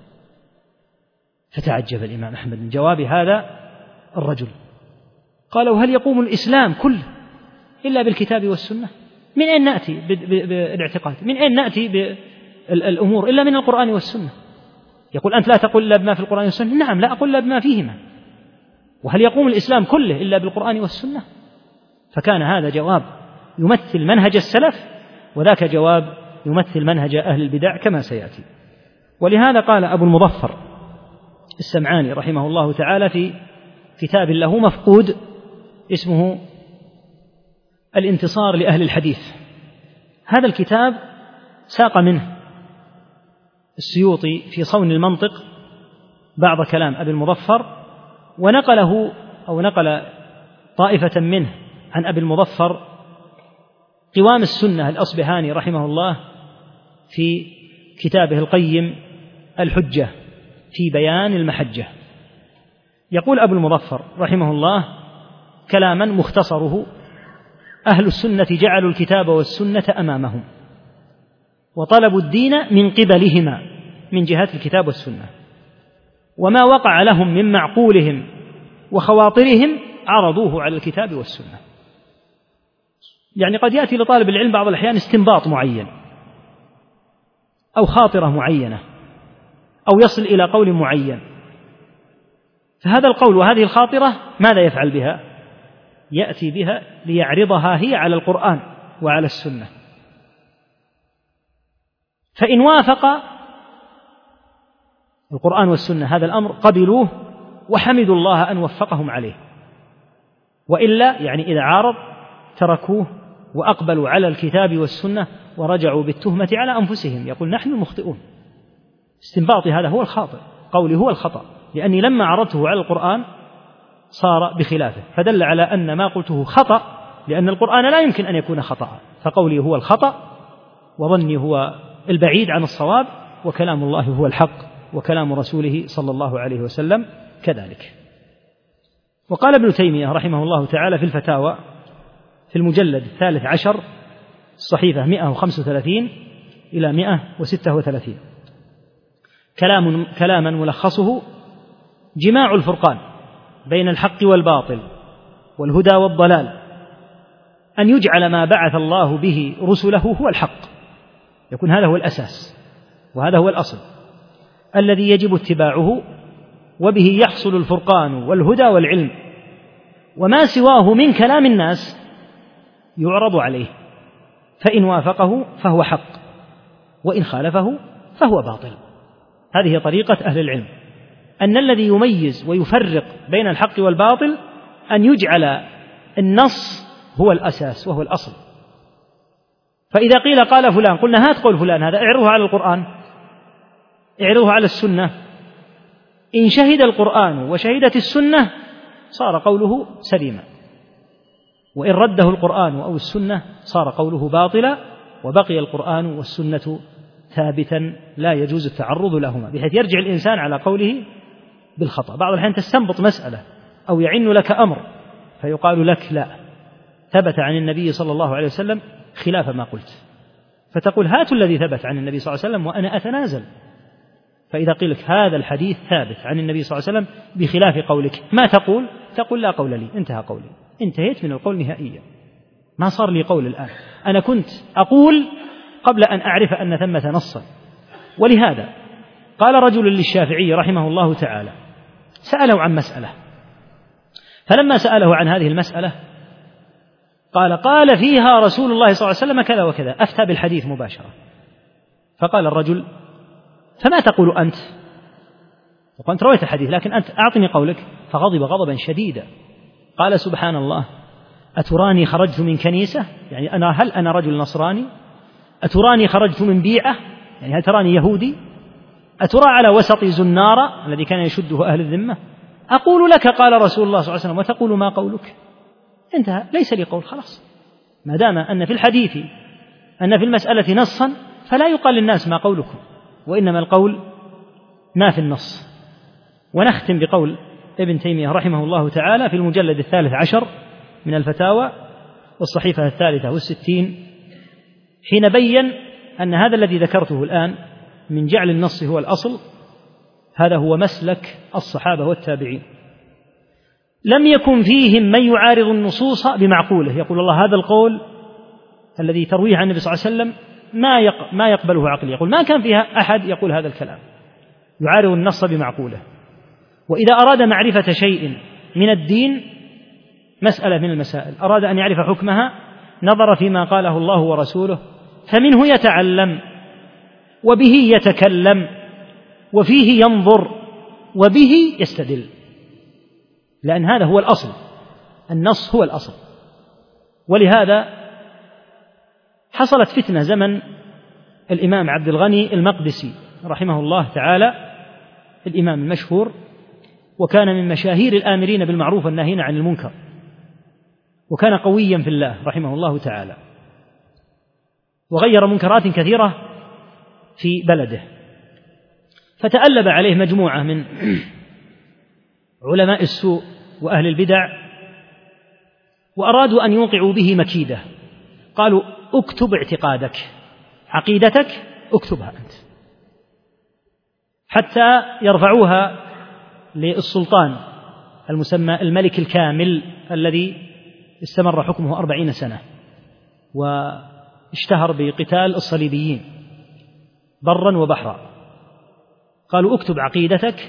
فتعجب الإمام أحمد من جواب هذا الرجل، قال: وهل يقوم الإسلام كله إلا بالكتاب والسنة؟ من أين نأتي بالاعتقاد؟ من أين نأتي بالأمور إلا من القرآن والسنة؟ يقول: أنت لا تقول إلا بما في القرآن والسنة؟ نعم، لا أقول إلا بما فيهما. وهل يقوم الإسلام كله إلا بالقرآن والسنة؟ فكان هذا جواب يمثل منهج السلف، وذاك جواب يمثل منهج أهل البدع كما سيأتي. ولهذا قال أبو المظفر السمعاني رحمه الله تعالى في كتاب له مفقود اسمه الانتصار لأهل الحديث، هذا الكتاب ساق منه السيوطي في صون المنطق بعض كلام أبي المظفر، ونقله أو نقل طائفة منه عن أبي المظفر قوام السنة الأصبهاني رحمه الله في كتابه القيم الحجة في بيان المحجة. يقول أبو المظفر رحمه الله كلاما مختصره: أهل السنة جعلوا الكتاب والسنة أمامهم وطلبوا الدين من قبلهما من جهة الكتاب والسنة، وما وقع لهم من معقولهم وخواطرهم عرضوه على الكتاب والسنة. يعني قد يأتي لطالب العلم بعض الأحيان استنباط معين أو خاطرة معينة أو يصل إلى قول معين، فهذا القول وهذه الخاطرة ماذا يفعل بها؟ يأتي بها ليعرضها هي على القرآن وعلى السنة، فإن وافق القرآن والسنة هذا الأمر قبلوه وحمدوا الله أن وفقهم عليه، وإلا يعني إذا عارض تركوه وأقبلوا على الكتاب والسنة ورجعوا بالتهمة على أنفسهم، يقول: نحن المخطئون، استنباطي هذا هو الخاطئ، قولي هو الخطأ، لأني لما عرضته على القرآن صار بخلافه، فدل على أن ما قلته خطأ، لأن القرآن لا يمكن أن يكون خطأ، فقولي هو الخطأ وظني هو البعيد عن الصواب، وكلام الله هو الحق، وكلام رسوله صلى الله عليه وسلم كذلك. وقال ابن تيمية رحمه الله تعالى في الفتاوى في المجلد 13 الصحيفة 135 إلى 136 كلاما ملخصه: جماع الفرقان بين الحق والباطل والهدى والضلال أن يجعل ما بعث الله به رسله هو الحق، يكون هذا هو الأساس وهذا هو الأصل الذي يجب اتباعه، وبه يحصل الفرقان والهدى والعلم، وما سواه من كلام الناس يعرض عليه، فإن وافقه فهو حق وإن خالفه فهو باطل. هذه طريقة أهل العلم، أن الذي يميز ويفرق بين الحق والباطل أن يجعل النص هو الأساس وهو الأصل، فإذا قيل قال فلان قلنا هات قول فلان هذا، اعرضه على القرآن، اعرضه على السنة، إن شهد القرآن وشهدت السنة صار قوله سليما، وإن رده القرآن أو السنة صار قوله باطلا، وبقي القرآن والسنة ثابتا لا يجوز التعرض لهما، بحيث يرجع الإنسان على قوله بالخطأ. بعض الأحيان تستنبط مسألة أو يعن لك أمر فيقال لك لا، ثبت عن النبي صلى الله عليه وسلم خلاف ما قلت، فتقول هاتوا الذي ثبت عن النبي صلى الله عليه وسلم وأنا أتنازل. فإذا قيل لك هذا الحديث ثابت عن النبي صلى الله عليه وسلم بخلاف قولك، ما تقول؟ تقول لا قول لي، انتهى قولي، انتهيت من القول نهائيا، ما صار لي قول الآن، أنا كنت أقول قبل أن أعرف أن ثمة نصا. ولهذا قال رجل للشافعي رحمه الله تعالى، سأله عن مسألة، فلما سأله عن هذه المسألة قال فيها رسول الله صلى الله عليه وسلم كذا وكذا، أفتى بالحديث مباشرة. فقال الرجل: فما تقول أنت؟ وأنت رويت الحديث لكن أنت أعطني قولك. فغضب غضبا شديدا قال سبحان الله: أتراني خرجت من كنيسة، يعني هل أنا رجل نصراني؟ أتراني خرجت من بيعة، يعني هل تراني يهودي؟ أترى على وسطي زنارة الذي كان يشده أهل الذمة؟ أقول لك قال رسول الله صلى الله عليه وسلم وتقول ما قولك. انتهى، ليس لي قول، خلاص. ما دام أن في الحديث أن في المسألة نصا فلا يقال للناس ما قولكم، وإنما القول ما في النص. ونختم بقول ابن تيمية رحمه الله تعالى في المجلد 13 من الفتاوى والصحيفة 63 حين بين أن هذا الذي ذكرته الآن من جعل النص هو الأصل هذا هو مسلك الصحابة والتابعين، لم يكن فيهم من يعارض النصوص بمعقوله، يقول الله هذا القول الذي ترويه عن النبي صلى الله عليه وسلم ما يقبله عقلي، يقول ما كان فيها أحد يقول هذا الكلام يعارض النص بمعقوله. وإذا أراد معرفة شيء من الدين، مسألة من المسائل، أراد أن يعرف حكمها، نظر فيما قاله الله ورسوله، فمنه يتعلم وبه يتكلم وفيه ينظر وبه يستدل، لأن هذا هو الأصل، النص هو الأصل. ولهذا حصلت فتنة زمن الإمام عبد الغني المقدسي رحمه الله تعالى، الإمام المشهور، وكان من مشاهير الآمرين بالمعروف والناهين عن المنكر، وكان قويا في الله رحمه الله تعالى، وغير منكرات كثيرة في بلده. فتألب عليه مجموعة من علماء السوء وأهل البدع، وأرادوا أن يوقعوا به مكيدة، قالوا اكتب اعتقادك، عقيدتك اكتبها أنت، حتى يرفعوها للسلطان المسمى الملك الكامل الذي استمر حكمه 40 سنة واشتهر بقتال الصليبيين برا وبحرا. قالوا اكتب عقيدتك،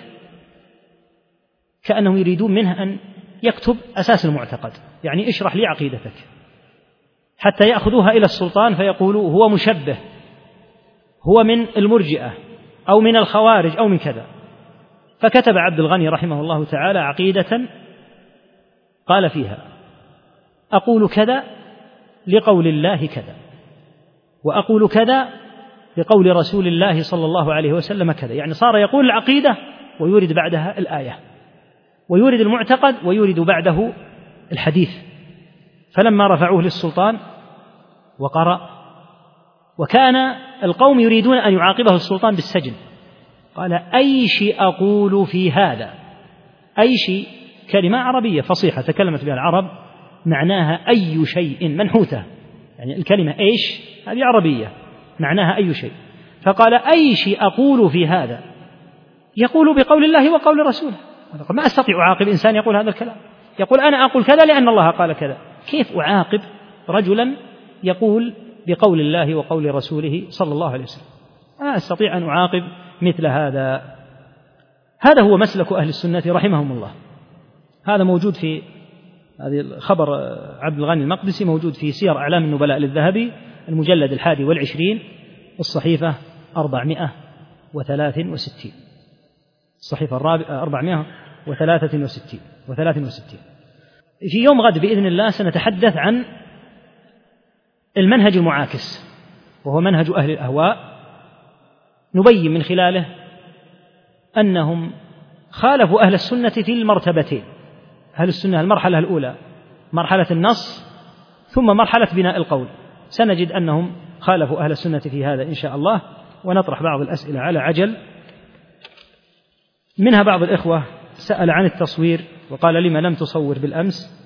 كأنهم يريدون منه أن يكتب أساس المعتقد، يعني اشرح لي عقيدتك، حتى يأخذوها إلى السلطان فيقولوا هو مشبه، هو من المرجئة أو من الخوارج أو من كذا. فكتب عبد الغني رحمه الله تعالى عقيدة قال فيها أقول كذا لقول الله كذا، وأقول كذا لقول رسول الله صلى الله عليه وسلم كذا، يعني صار يقول العقيدة ويورد بعدها الآية، ويورد المعتقد ويورد بعده الحديث. فلما رفعوه للسلطان وقرأ، وكان القوم يريدون أن يعاقبه السلطان بالسجن، قال أي شيء أقول في هذا، أي شيء كلمة عربية فصيحة تكلمت بها العرب، معناها أي شيء منحوتة، يعني الكلمة إيش هذه عربية معناها أي شيء، فقال أي شيء أقول في هذا يقول بقول الله وقول رسوله. ما أستطيع أعاقب إنسان يقول هذا الكلام، يقول أنا أقول كذا لأن الله قال كذا، كيف أعاقب رجلا يقول بقول الله وقول رسوله صلى الله عليه وسلم؟ لا أستطيع أن أعاقب مثل هذا. هذا هو مسلك أهل السنة رحمهم الله. هذا موجود في هذه خبر عبد الغني المقدسي، موجود في سير أعلام النبلاء للذهبي المجلد 21 الصحيفة 463، الصحيفة 463. في يوم غد بإذن الله سنتحدث عن المنهج المعاكس، وهو منهج أهل الأهواء، نبين من خلاله أنهم خالفوا أهل السنة في المرتبتين. أهل السنة المرحلة الأولى مرحلة النص، ثم مرحلة بناء القول، سنجد أنهم خالفوا أهل السنة في هذا إن شاء الله، ونطرح بعض الأسئلة على عجل. منها بعض الإخوة سأل عن التصوير وقال لما لم تصور بالأمس،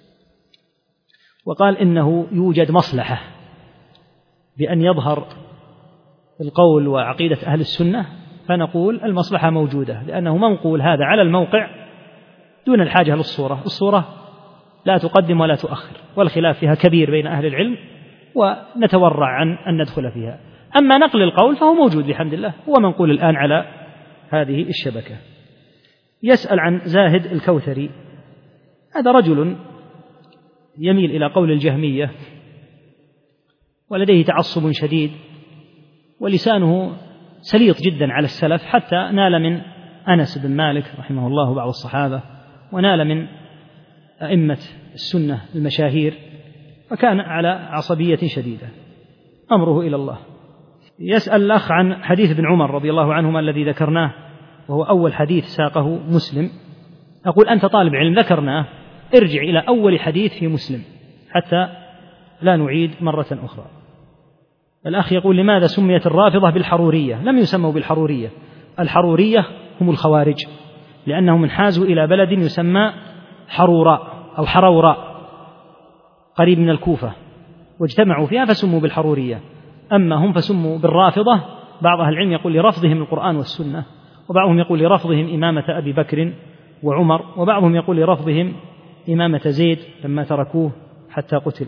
وقال إنه يوجد مصلحة بأن يظهر القول وعقيدة أهل السنة، فنقول المصلحة موجودة، لأنه منقول هذا على الموقع دون الحاجة للصورة، الصورة لا تقدم ولا تؤخر، والخلاف فيها كبير بين أهل العلم ونتورع عن أن ندخل فيها. أما نقل القول فهو موجود بحمد الله، هو منقول الآن على هذه الشبكة. يسأل عن زاهد الكوثري، هذا رجل يميل إلى قول الجهمية ولديه تعصب شديد، ولسانه سليط جدا على السلف، حتى نال من أنس بن مالك رحمه الله بعض الصحابة، ونال من أئمة السنة المشاهير، فكان على عصبية شديدة، أمره إلى الله. يسأل الأخ عن حديث ابن عمر رضي الله عنهما الذي ذكرناه، وهو أول حديث ساقه مسلم. أقول أنت طالب علم، ذكرناه، ارجع إلى أول حديث في مسلم حتى لا نعيد مرة أخرى. الأخ يقول: لماذا سميت الرافضة بالحرورية؟ لم يسموا بالحرورية، الحرورية هم الخوارج، لأنهم انحازوا إلى بلد يسمى حروراء أو حروراء قريب من الكوفة، واجتمعوا فيها فسموا بالحرورية. أما هم فسموا بالرافضة، بعض أهل العلم يقول لرفضهم القرآن والسنة، وبعضهم يقول لرفضهم إمامة أبي بكر وعمر، وبعضهم يقول لرفضهم إمامة زيد لما تركوه حتى قتل.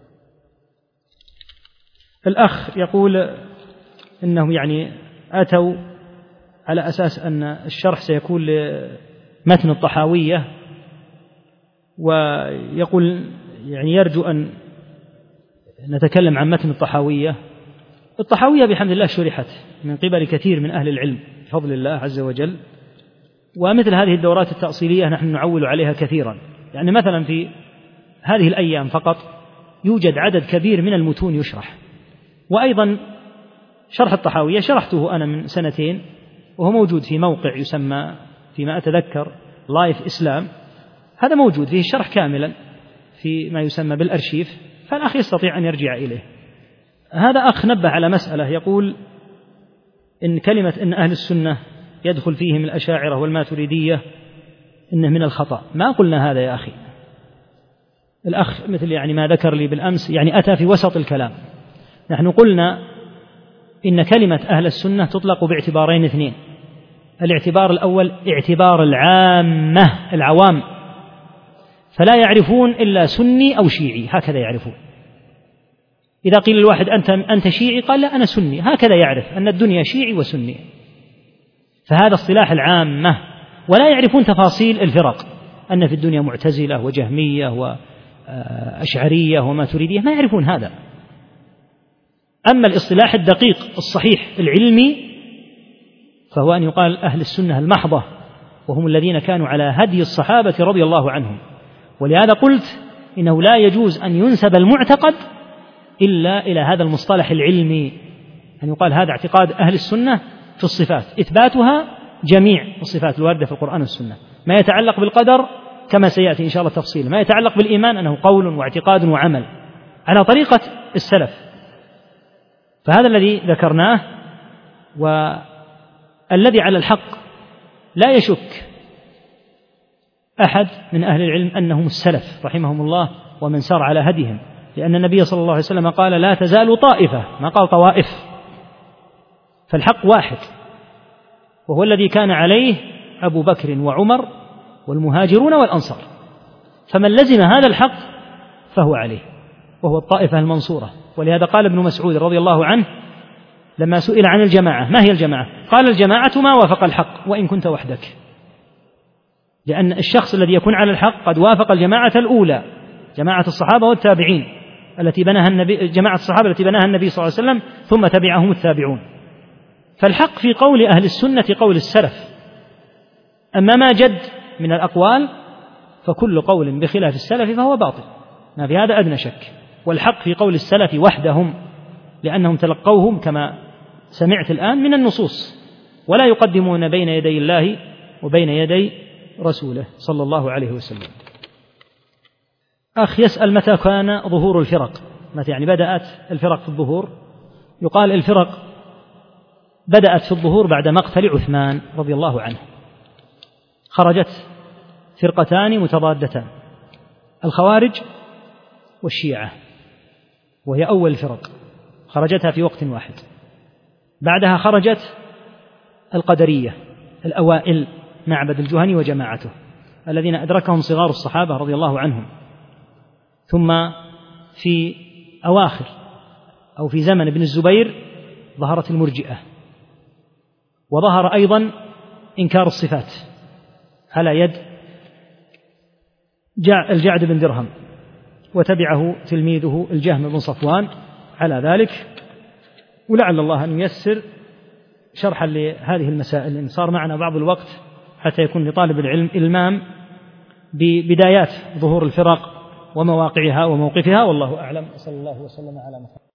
الأخ يقول إنهم أتوا على أساس أن الشرح سيكون لمتن الطحاوية، ويقول يرجو أن نتكلم عن متن الطحاوية. الطحاوية بحمد الله شرحت من قبل كثير من أهل العلم بفضل الله عز وجل، ومثل هذه الدورات التأصيلية نحن نعول عليها كثيرا. مثلا في هذه الأيام فقط يوجد عدد كبير من المتون يشرح. وأيضا شرح الطحاوية شرحته أنا من 2 سنين، وهو موجود في موقع يسمى فيما أتذكر لايف إسلام، هذا موجود فيه الشرح كاملا في ما يسمى بالأرشيف، فالأخ يستطيع أن يرجع إليه. هذا أخ نبه على مسألة، يقول إن كلمة إن أهل السنة يدخل فيهم الأشاعرة والماتريدية إنه من الخطأ. ما قلنا هذا يا أخي. الأخ مثل ما ذكر لي بالأمس أتى في وسط الكلام. نحن قلنا إن كلمة أهل السنة تطلق باعتبارين 2. الاعتبار الأول اعتبار العامة، العوام، فلا يعرفون إلا سني أو شيعي، هكذا يعرفون. إذا قيل الواحد أنت شيعي، قال لا أنا سني، هكذا يعرف أن الدنيا شيعي وسني. فهذا اصطلاح العامة، ولا يعرفون تفاصيل الفرق، أن في الدنيا معتزلة وجهمية وأشعرية وماتريدية، ما يعرفون هذا. أما الاصطلاح الدقيق الصحيح العلمي فهو أن يقال أهل السنة المحضة، وهم الذين كانوا على هدي الصحابة رضي الله عنهم. ولهذا قلت إنه لا يجوز أن ينسب المعتقد إلا إلى هذا المصطلح العلمي، أن يقال هذا اعتقاد أهل السنة في الصفات، إثباتها جميع الصفات الواردة في القرآن والسنة. ما يتعلق بالقدر كما سيأتي إن شاء الله تفصيل، ما يتعلق بالإيمان أنه قول واعتقاد وعمل على طريقة السلف. فهذا الذي ذكرناه، والذي على الحق لا يشك أحد من أهل العلم أنهم السلف رحمهم الله ومن سار على هديهم، لأن النبي صلى الله عليه وسلم قال لا تزال طائفة، ما قال طوائف، فالحق واحد، وهو الذي كان عليه أبو بكر وعمر والمهاجرون والأنصار. فمن لزم هذا الحق فهو عليه، وهو الطائفة المنصورة. ولهذا قال ابن مسعود رضي الله عنه لما سئل عن الجماعة: ما هي الجماعة؟ قال: الجماعة ما وافق الحق وإن كنت وحدك. لأن الشخص الذي يكون على الحق قد وافق الجماعة الأولى، جماعة الصحابة والتابعين التي بناها النبي، جماعة الصحابة التي بناها النبي صلى الله عليه وسلم، ثم تبعهم التابعون. فالحق في قول أهل السنة قول السلف. أما ما جد من الأقوال فكل قول بخلاف السلف فهو باطل، ما في هذا أدنى شك. والحق في قول السلف وحدهم، لأنهم تلقوهم كما سمعت الآن من النصوص، ولا يقدمون بين يدي الله وبين يدي رسوله صلى الله عليه وسلم. أخ يسأل: متى كان ظهور الفرق؟ متى بدأت الفرق في الظهور؟ يقال الفرق بدأت في الظهور بعد مقتل عثمان رضي الله عنه. خرجت فرقتان متضادتان، الخوارج والشيعة، وهي أول الفرق، خرجتها في وقت واحد. بعدها خرجت القدرية الأوائل، معبد الجهني وجماعته الذين أدركهم صغار الصحابة رضي الله عنهم. ثم في أواخر أو في زمن ابن الزبير ظهرت المرجئة، وظهر أيضا إنكار الصفات على يد الجعد بن درهم، وتبعه تلميذه الجهم بن صفوان على ذلك. ولعل الله أن ييسر شرحا لهذه المسائل، إن صار معنا بعض الوقت حتى يكون لطالب العلم إلمام ببدايات ظهور الفرق ومواقعها وموقفها، والله أعلم. صلى الله وسلم على محمد.